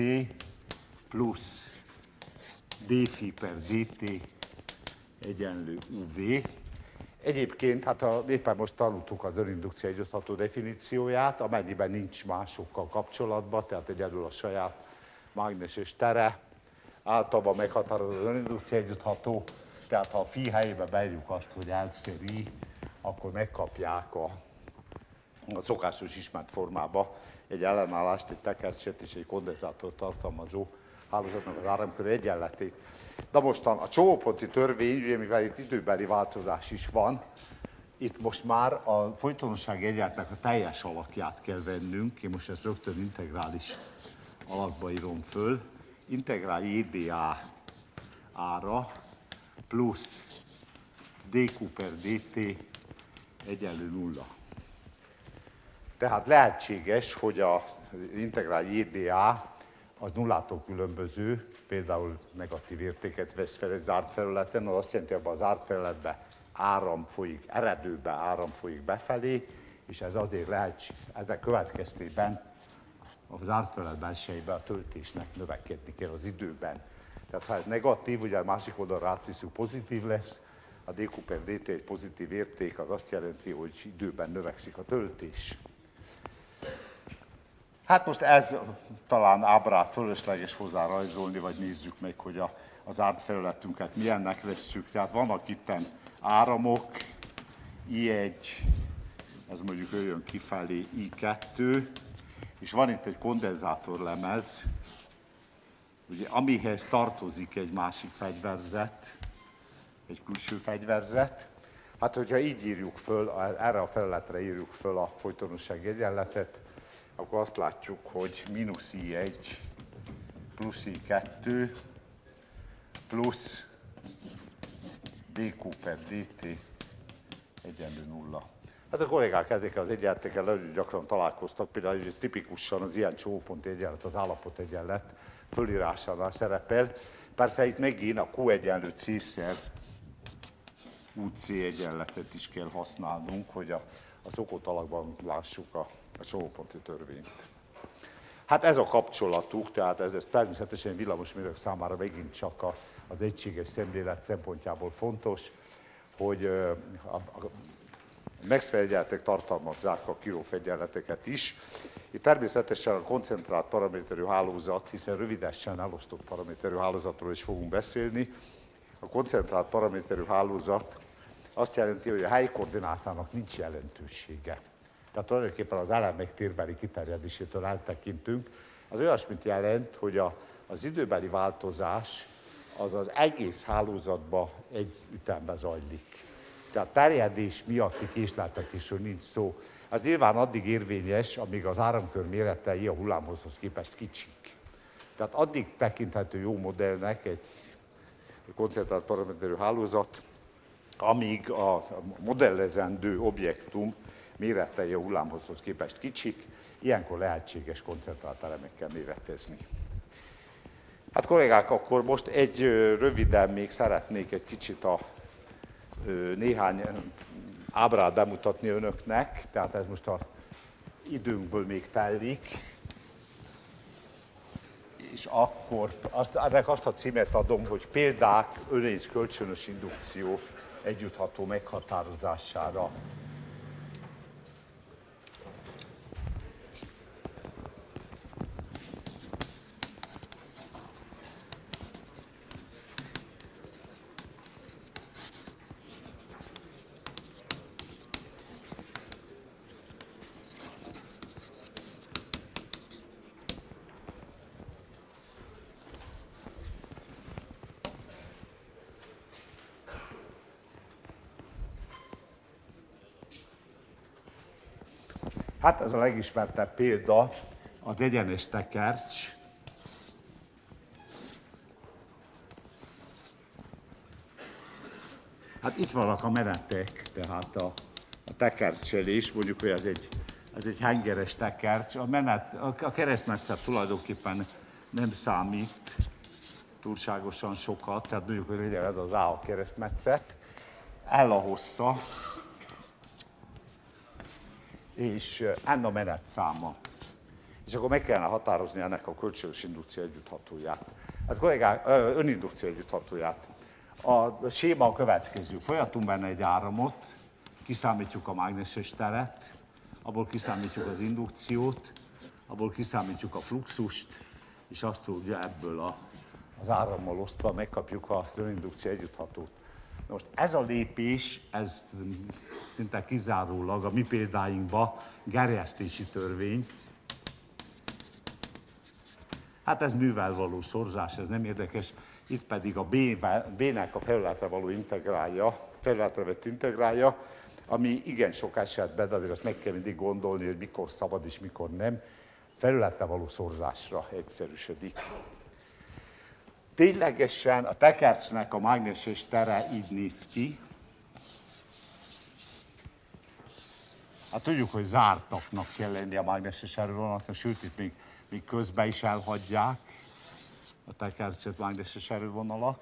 [SPEAKER 1] plusz d phi per dt egyenlő U V. Egyébként, hát ha éppen most tanultuk az önindukció együttható definícióját, amennyiben nincs másokkal kapcsolatban, tehát egyedül a saját mágneses tere, általában meghatározó az önindukció együttható, tehát ha a phi helyébe beírjuk azt, hogy L szer I, akkor megkapják a, a szokásos ismert formába egy ellenállást, egy tekercset és egy kondenzátort tartalmazó hálózatnak az áramkör egyenletét. De mostan a csomóponti törvény, ugye, mivel itt időbeli változás is van, itt most már a folytonosság egyenletnek a teljes alakját kell vennünk. Én most ezt rögtön integrális alakba írom föl. Integrál E D A ára plusz dQ per dt egyenlő nulla. Tehát lehetséges, hogy az integrál E D A az nullától különböző, például negatív értéket vesz fel egy zárt felületen, az azt jelenti, hogy az zárt felületben áram folyik, eredőbe áram folyik befelé, és ez azért lehetséges, ennek következtében a zárt felület belsejében a töltésnek növekedni kell az időben. Tehát ha ez negatív, ugye a másik oldalra átviszünk, pozitív lesz, a dQ per dt egy pozitív érték, az azt jelenti, hogy időben növekszik a töltés. Hát most ez talán ábrát fölösleges hozzá rajzolni, vagy nézzük meg, hogy a, az zárt felületünket milyennek vesszük. Tehát vannak itten áramok, I egy, ez mondjuk jöjjön kifelé, I kettő, és van itt egy kondenzátorlemez, ugye, amihez tartozik egy másik fegyverzet, egy külső fegyverzet. Hát, hogyha így írjuk föl, erre a felületre írjuk föl a folytonosság egyenletet, akkor azt látjuk, hogy mínusz i egy plusz i kettő plusz dq per dt egyenlő nulla. Hát a kollégák ezekkel az egyenletekkel nagyon gyakran találkoztak, például tipikusan az ilyen csomóponti egyenlet, az állapot egyenlet fölírásánál szerepel. Persze itt megint a Q egyenlő C-szer u cé egyenletet is kell használnunk, hogy a, a szokott alakban lássuk a, a csomóponti törvényt. Hát ez a kapcsolatuk, tehát ez, ez természetesen villamosmérők számára megint csak a, az egységes szemlélet szempontjából fontos, hogy a, a, a Maxwell egyenletek tartalmazzák a Kirchhoff egyenleteket is. Itt természetesen a koncentrált paraméterű hálózat, hiszen rövidesen elosztott paraméterű hálózatról is fogunk beszélni. A koncentrált paraméterű hálózat azt jelenti, hogy a helyi koordinátának nincs jelentősége. Tehát tulajdonképpen az elemek térbeli kiterjedésétől eltekintünk. Az olyasmit jelent, hogy a, az időbeli változás az az egész hálózatban egy ütemben zajlik. Tehát terjedés miatti késleltetésről nincs szó. Ez nyilván addig érvényes, amíg az áramkör méretei a hullámhozhoz képest kicsik. Tehát addig tekinthető jó modellnek egy koncentrált paraméterű hálózat, amíg a modellezendő objektum méretei a hullámhozhoz képest kicsik, ilyenkor lehetséges koncentrált elemekkel méretezni. Hát kollégák, akkor most egy röviden még szeretnék egy kicsit a néhány ábrát bemutatni önöknek, tehát ez most a időnkből még telik, és akkor azt, ennek azt a címet adom, hogy példák Ölénc kölcsönös indukció együttható meghatározására. Hát ez a legismertebb példa az egyenes tekercs. Hát itt vannak a menetek, tehát a, a tekercselés, mondjuk, hogy ez egy, ez egy hengeres tekercs. A, menet, a, a keresztmetszet tulajdonképpen nem számít túlságosan sokat, tehát mondjuk, hogy legyen ez az A a keresztmetszet, L a hossza, és n a menetszáma. És akkor meg kellene határozni ennek a kölcsönös indukció együtthatóját. Hát kollégák, önindukció együtthatóját. A séma a következő. Folyatunk benne egy áramot, kiszámítjuk a mágneses teret, abból kiszámítjuk az indukciót, abból kiszámítjuk a fluxust, és azt tudja ebből a, az árammal osztva megkapjuk az önindukció együtthatót. Most ez a lépés, ez szinte kizárólag a mi példáinkban gerjesztési törvény. Hát ez művel való szorzás, ez nem érdekes. Itt pedig a B-nek a felületre való integrálja, felületre vett integrálja, ami igen sok esetben, de azért azt meg kell mindig gondolni, hogy mikor szabad és mikor nem, felületre való szorzásra egyszerűsödik. Ténylegesen a tekercsnek a mágneses tere így néz ki. Hát tudjuk, hogy zártaknak kell lenni a mágneses erővonalaknak, sőt, itt még, még közben is elhagyják a tekercset mágneses erővonalak.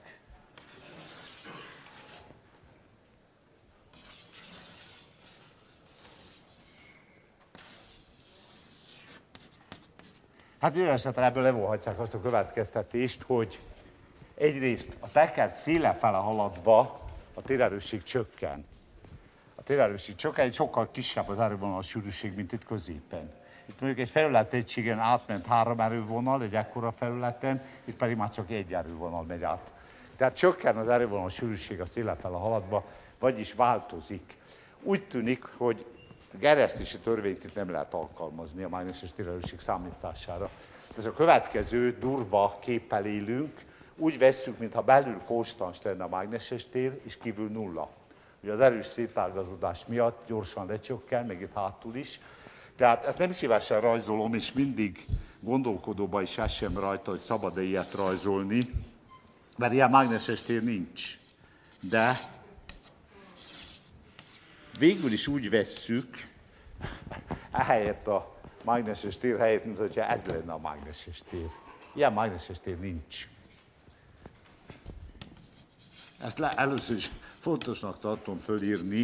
[SPEAKER 1] Hát minden esetre ebből levonhatják azt a következtetést, hogy egyrészt a tekercs széle fele haladva a térerősség csökken. A térerősség csökken, egy sokkal kisebb az erővonal sűrűség, mint itt középen. Itt mondjuk egy felületegységen átment három erővonal, egy ekkora felületen, itt pedig már csak egy erővonal megy át. Tehát csökken az erővonal sűrűség a széle fele haladva, vagyis változik. Úgy tűnik, hogy a gerjesztési törvényt itt nem lehet alkalmazni a mágneses térerősség számítására. Ez a következő durva képpel élünk, úgy vesszük, mintha belül konstans lenne a mágneses tér, és kívül nulla. Ugye az erős szétágazódás miatt gyorsan lecsökken, meg itt hátul is. Tehát ezt nem szívesen rajzolom, és mindig gondolkodóba is esem rajta, hogy szabad-e ilyet rajzolni, mert ilyen mágneses tér nincs. De végül is úgy vesszük, ehelyett a mágneses tér helyett, mint hogyha ez lenne a mágneses tér. Ilyen mágneses tér nincs. Ezt le, először is fontosnak tartom fölírni.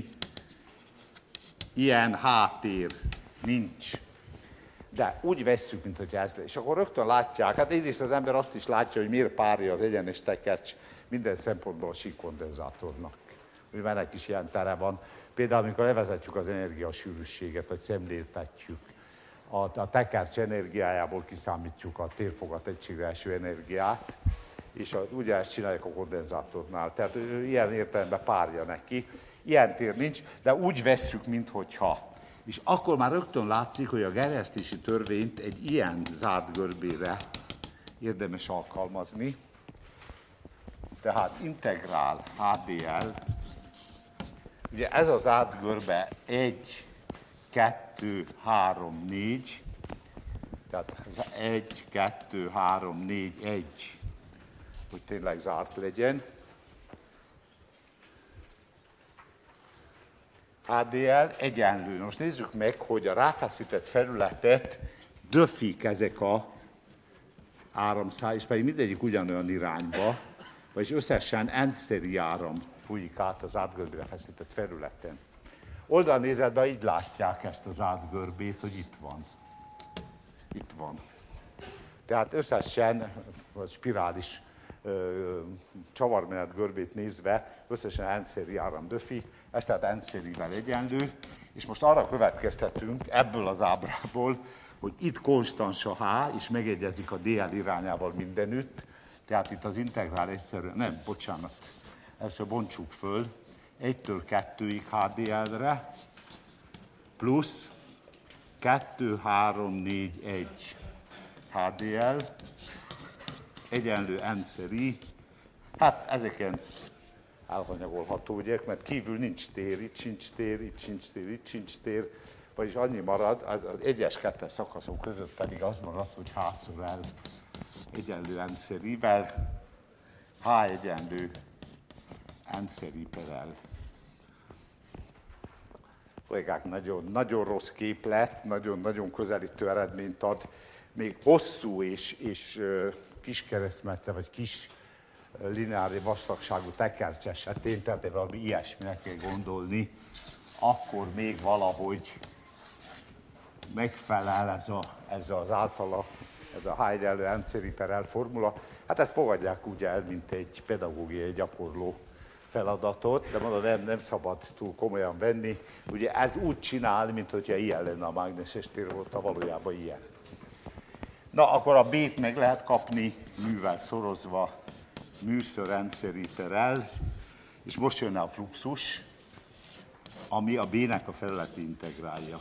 [SPEAKER 1] Ilyen háttér nincs. De úgy vesszük, mint hogy ez lesz. És akkor rögtön látják, hát egyrészt az ember azt is látja, hogy miért párja az egyenes tekercs minden szempontból a síkkondenzátornak. Mivel ennek is ilyen tere van. Például, amikor levezetjük az energiasűrűséget, vagy szemléltetjük, a, a tekercs energiájából kiszámítjuk a térfogat egységre eső energiát, és a, ugye ezt csinálják a kondenzátornál. Tehát ő ilyen értelemben párja neki. Ilyen tér nincs, de úgy vesszük, minthogyha. És akkor már rögtön látszik, hogy a gerjesztési törvényt egy ilyen zárt görbére érdemes alkalmazni. Tehát integrál há dé el, ugye ez az zárt görbe egy, kettő, három, négy, tehát ez egy, kettő, három, négy, egy, hogy tényleg zárt legyen. há dé el egyenlő. Most nézzük meg, hogy a ráfeszített felületet döfik ezek a áramszál, és pedig mindegyik ugyanolyan irányba, vagyis összesen n-szeri áram folyik át az átgörbére feszített felületen. Oldalnézetben így látják ezt az átgörbét, hogy itt van. Itt van. Tehát összesen a spirális ö, csavarmenet görbét nézve összesen n-szeri áram döfi, ez tehát n-szerivel egyenlő, és most arra következtetünk ebből az ábrából, hogy itt konstans a H, és megegyezik a dé el irányával mindenütt, tehát itt az integrál egyszerűen, nem, bocsánat, először bontsuk föl, egytől kettőig há dé el-re, plusz kettő, három, négy, egy há dé el, egyenlő n-szeri, hát ezeken elhanyagolható, ugye, mert kívül nincs tér, itt sincs tér, itt sincs tér, itt sincs tér, vagyis annyi marad, az, az egyes kettes szakaszok között pedig az marad, hogy H-szor el egyenlő n-szerivel, H egyenlő n-szeri per L. Kollégák, nagyon, nagyon rossz képlet, nagyon-nagyon közelítő eredményt ad, még hosszú és, és kis keresztmetsze, vagy kis lineári vastagságú tekercs esetén, tehát valami ilyesminek kell gondolni, akkor még valahogy megfelel ez, a, ez az általa, ez a H egyenlő n-szeri per L formula. Hát ezt fogadják úgy el, mint egy pedagógiai gyakorló feladatot, de mondom, nem, nem szabad túl komolyan venni. Ugye ez úgy csinál, mint hogyha ilyen lenne a mágneses tér, volt a valójában ilyen. Na, akkor a B-t meg lehet kapni művel szorozva, műször n-szeri per L, és most jönne a fluxus, ami a B-nek a felületi integrálja.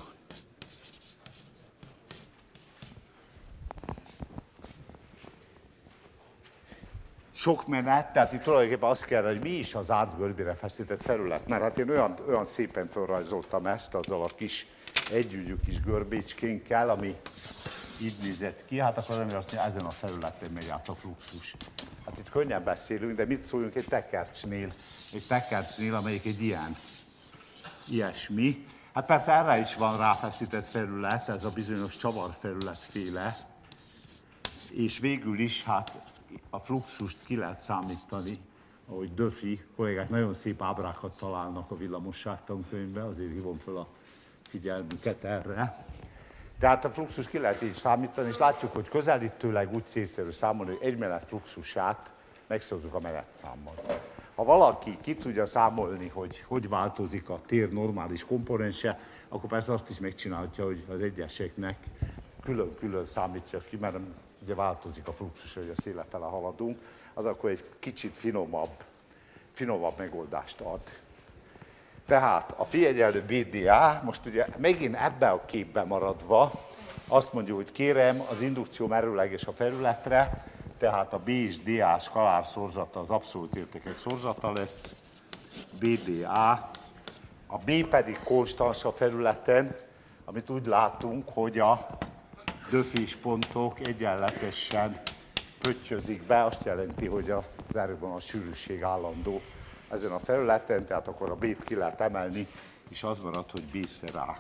[SPEAKER 1] Sok menet, tehát itt tulajdonképpen azt kell, hogy mi is az átgörbére feszített felület, mert hát én olyan, olyan szépen felrajzoltam ezt azzal a kis együgyű kis görbécskénkkel, ami így nézett ki, hát akkor nem azt mondja, ezen a felületen megy át a fluxus. Hát itt könnyen beszélünk, de mit szóljunk egy tekercsnél? Egy tekercsnél, amelyik egy ilyen, ilyesmi. Hát persze erre is van ráfeszített felület, ez a bizonyos csavarfelületféle, és végül is hát a fluxust ki lehet számítani, ahogy Döfi kollégák nagyon szép ábrákat találnak a villamosság tankönyvben, azért hívom fel a figyelmüket erre. Tehát a fluxus ki lehet így számítani, és látjuk, hogy közelítőleg úgy célszerű számolni, hogy egy menet fluxusát megszorozzuk a menetszámmal. Ha valaki ki tudja számolni, hogy hogy változik a tér normális komponense, akkor persze azt is megcsinálhatja, hogy az egyeseknek külön-külön számítja ki, mert ugye változik a fluxus, hogy a széle fele haladunk, az akkor egy kicsit finomabb, finomabb megoldást ad. Tehát a phi egyenlő bé dé á, most ugye megint ebben a képben maradva, azt mondja, hogy kérem, az indukció merőleges a felületre, tehát a B és D A skalár szorzata az abszolút értékek szorzata lesz, B D A, a B pedig konstans a felületen, amit úgy látunk, hogy a döfés pontok egyenletesen pöttyözik be, azt jelenti, hogy az erővonal sűrűség állandó ezen a felületen, tehát akkor a B-t ki lehet emelni, és az marad, hogy B-szer A.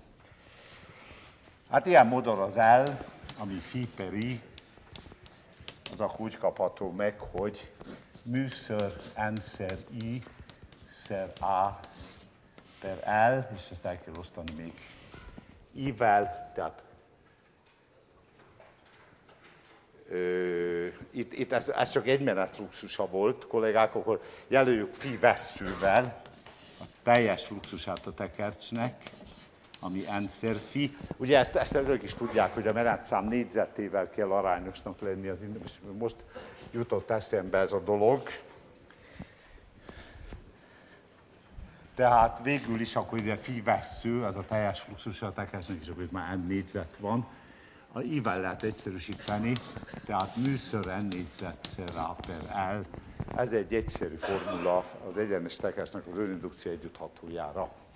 [SPEAKER 1] Hát ilyen módon az L, ami phi per I, az akkor úgy kapható meg, hogy műször n-szer I szer A per L, és ezt el kell osztani még I-vel, tehát Ö, itt, itt ez, ez csak egy menetfluxusa volt, kollégák, akkor jelöljük phi vesszővel a teljes fluxusát a tekercsnek, ami n-szer phi. Ugye ezt, ezt önök is tudják, hogy a menetszám négyzetével kell arányosnak lenni, az, most jutott eszembe ez a dolog. Tehát végül is akkor ugye phi vessző, az a teljes fluxusa a tekercsnek, és akkor itt már n négyzet van. A I-vel lehet egyszerűsíteni, tehát műször n négyzetszer A per L. Ez egy egyszerű formula az egyenes tekercsnek az önindukció együtthatójára.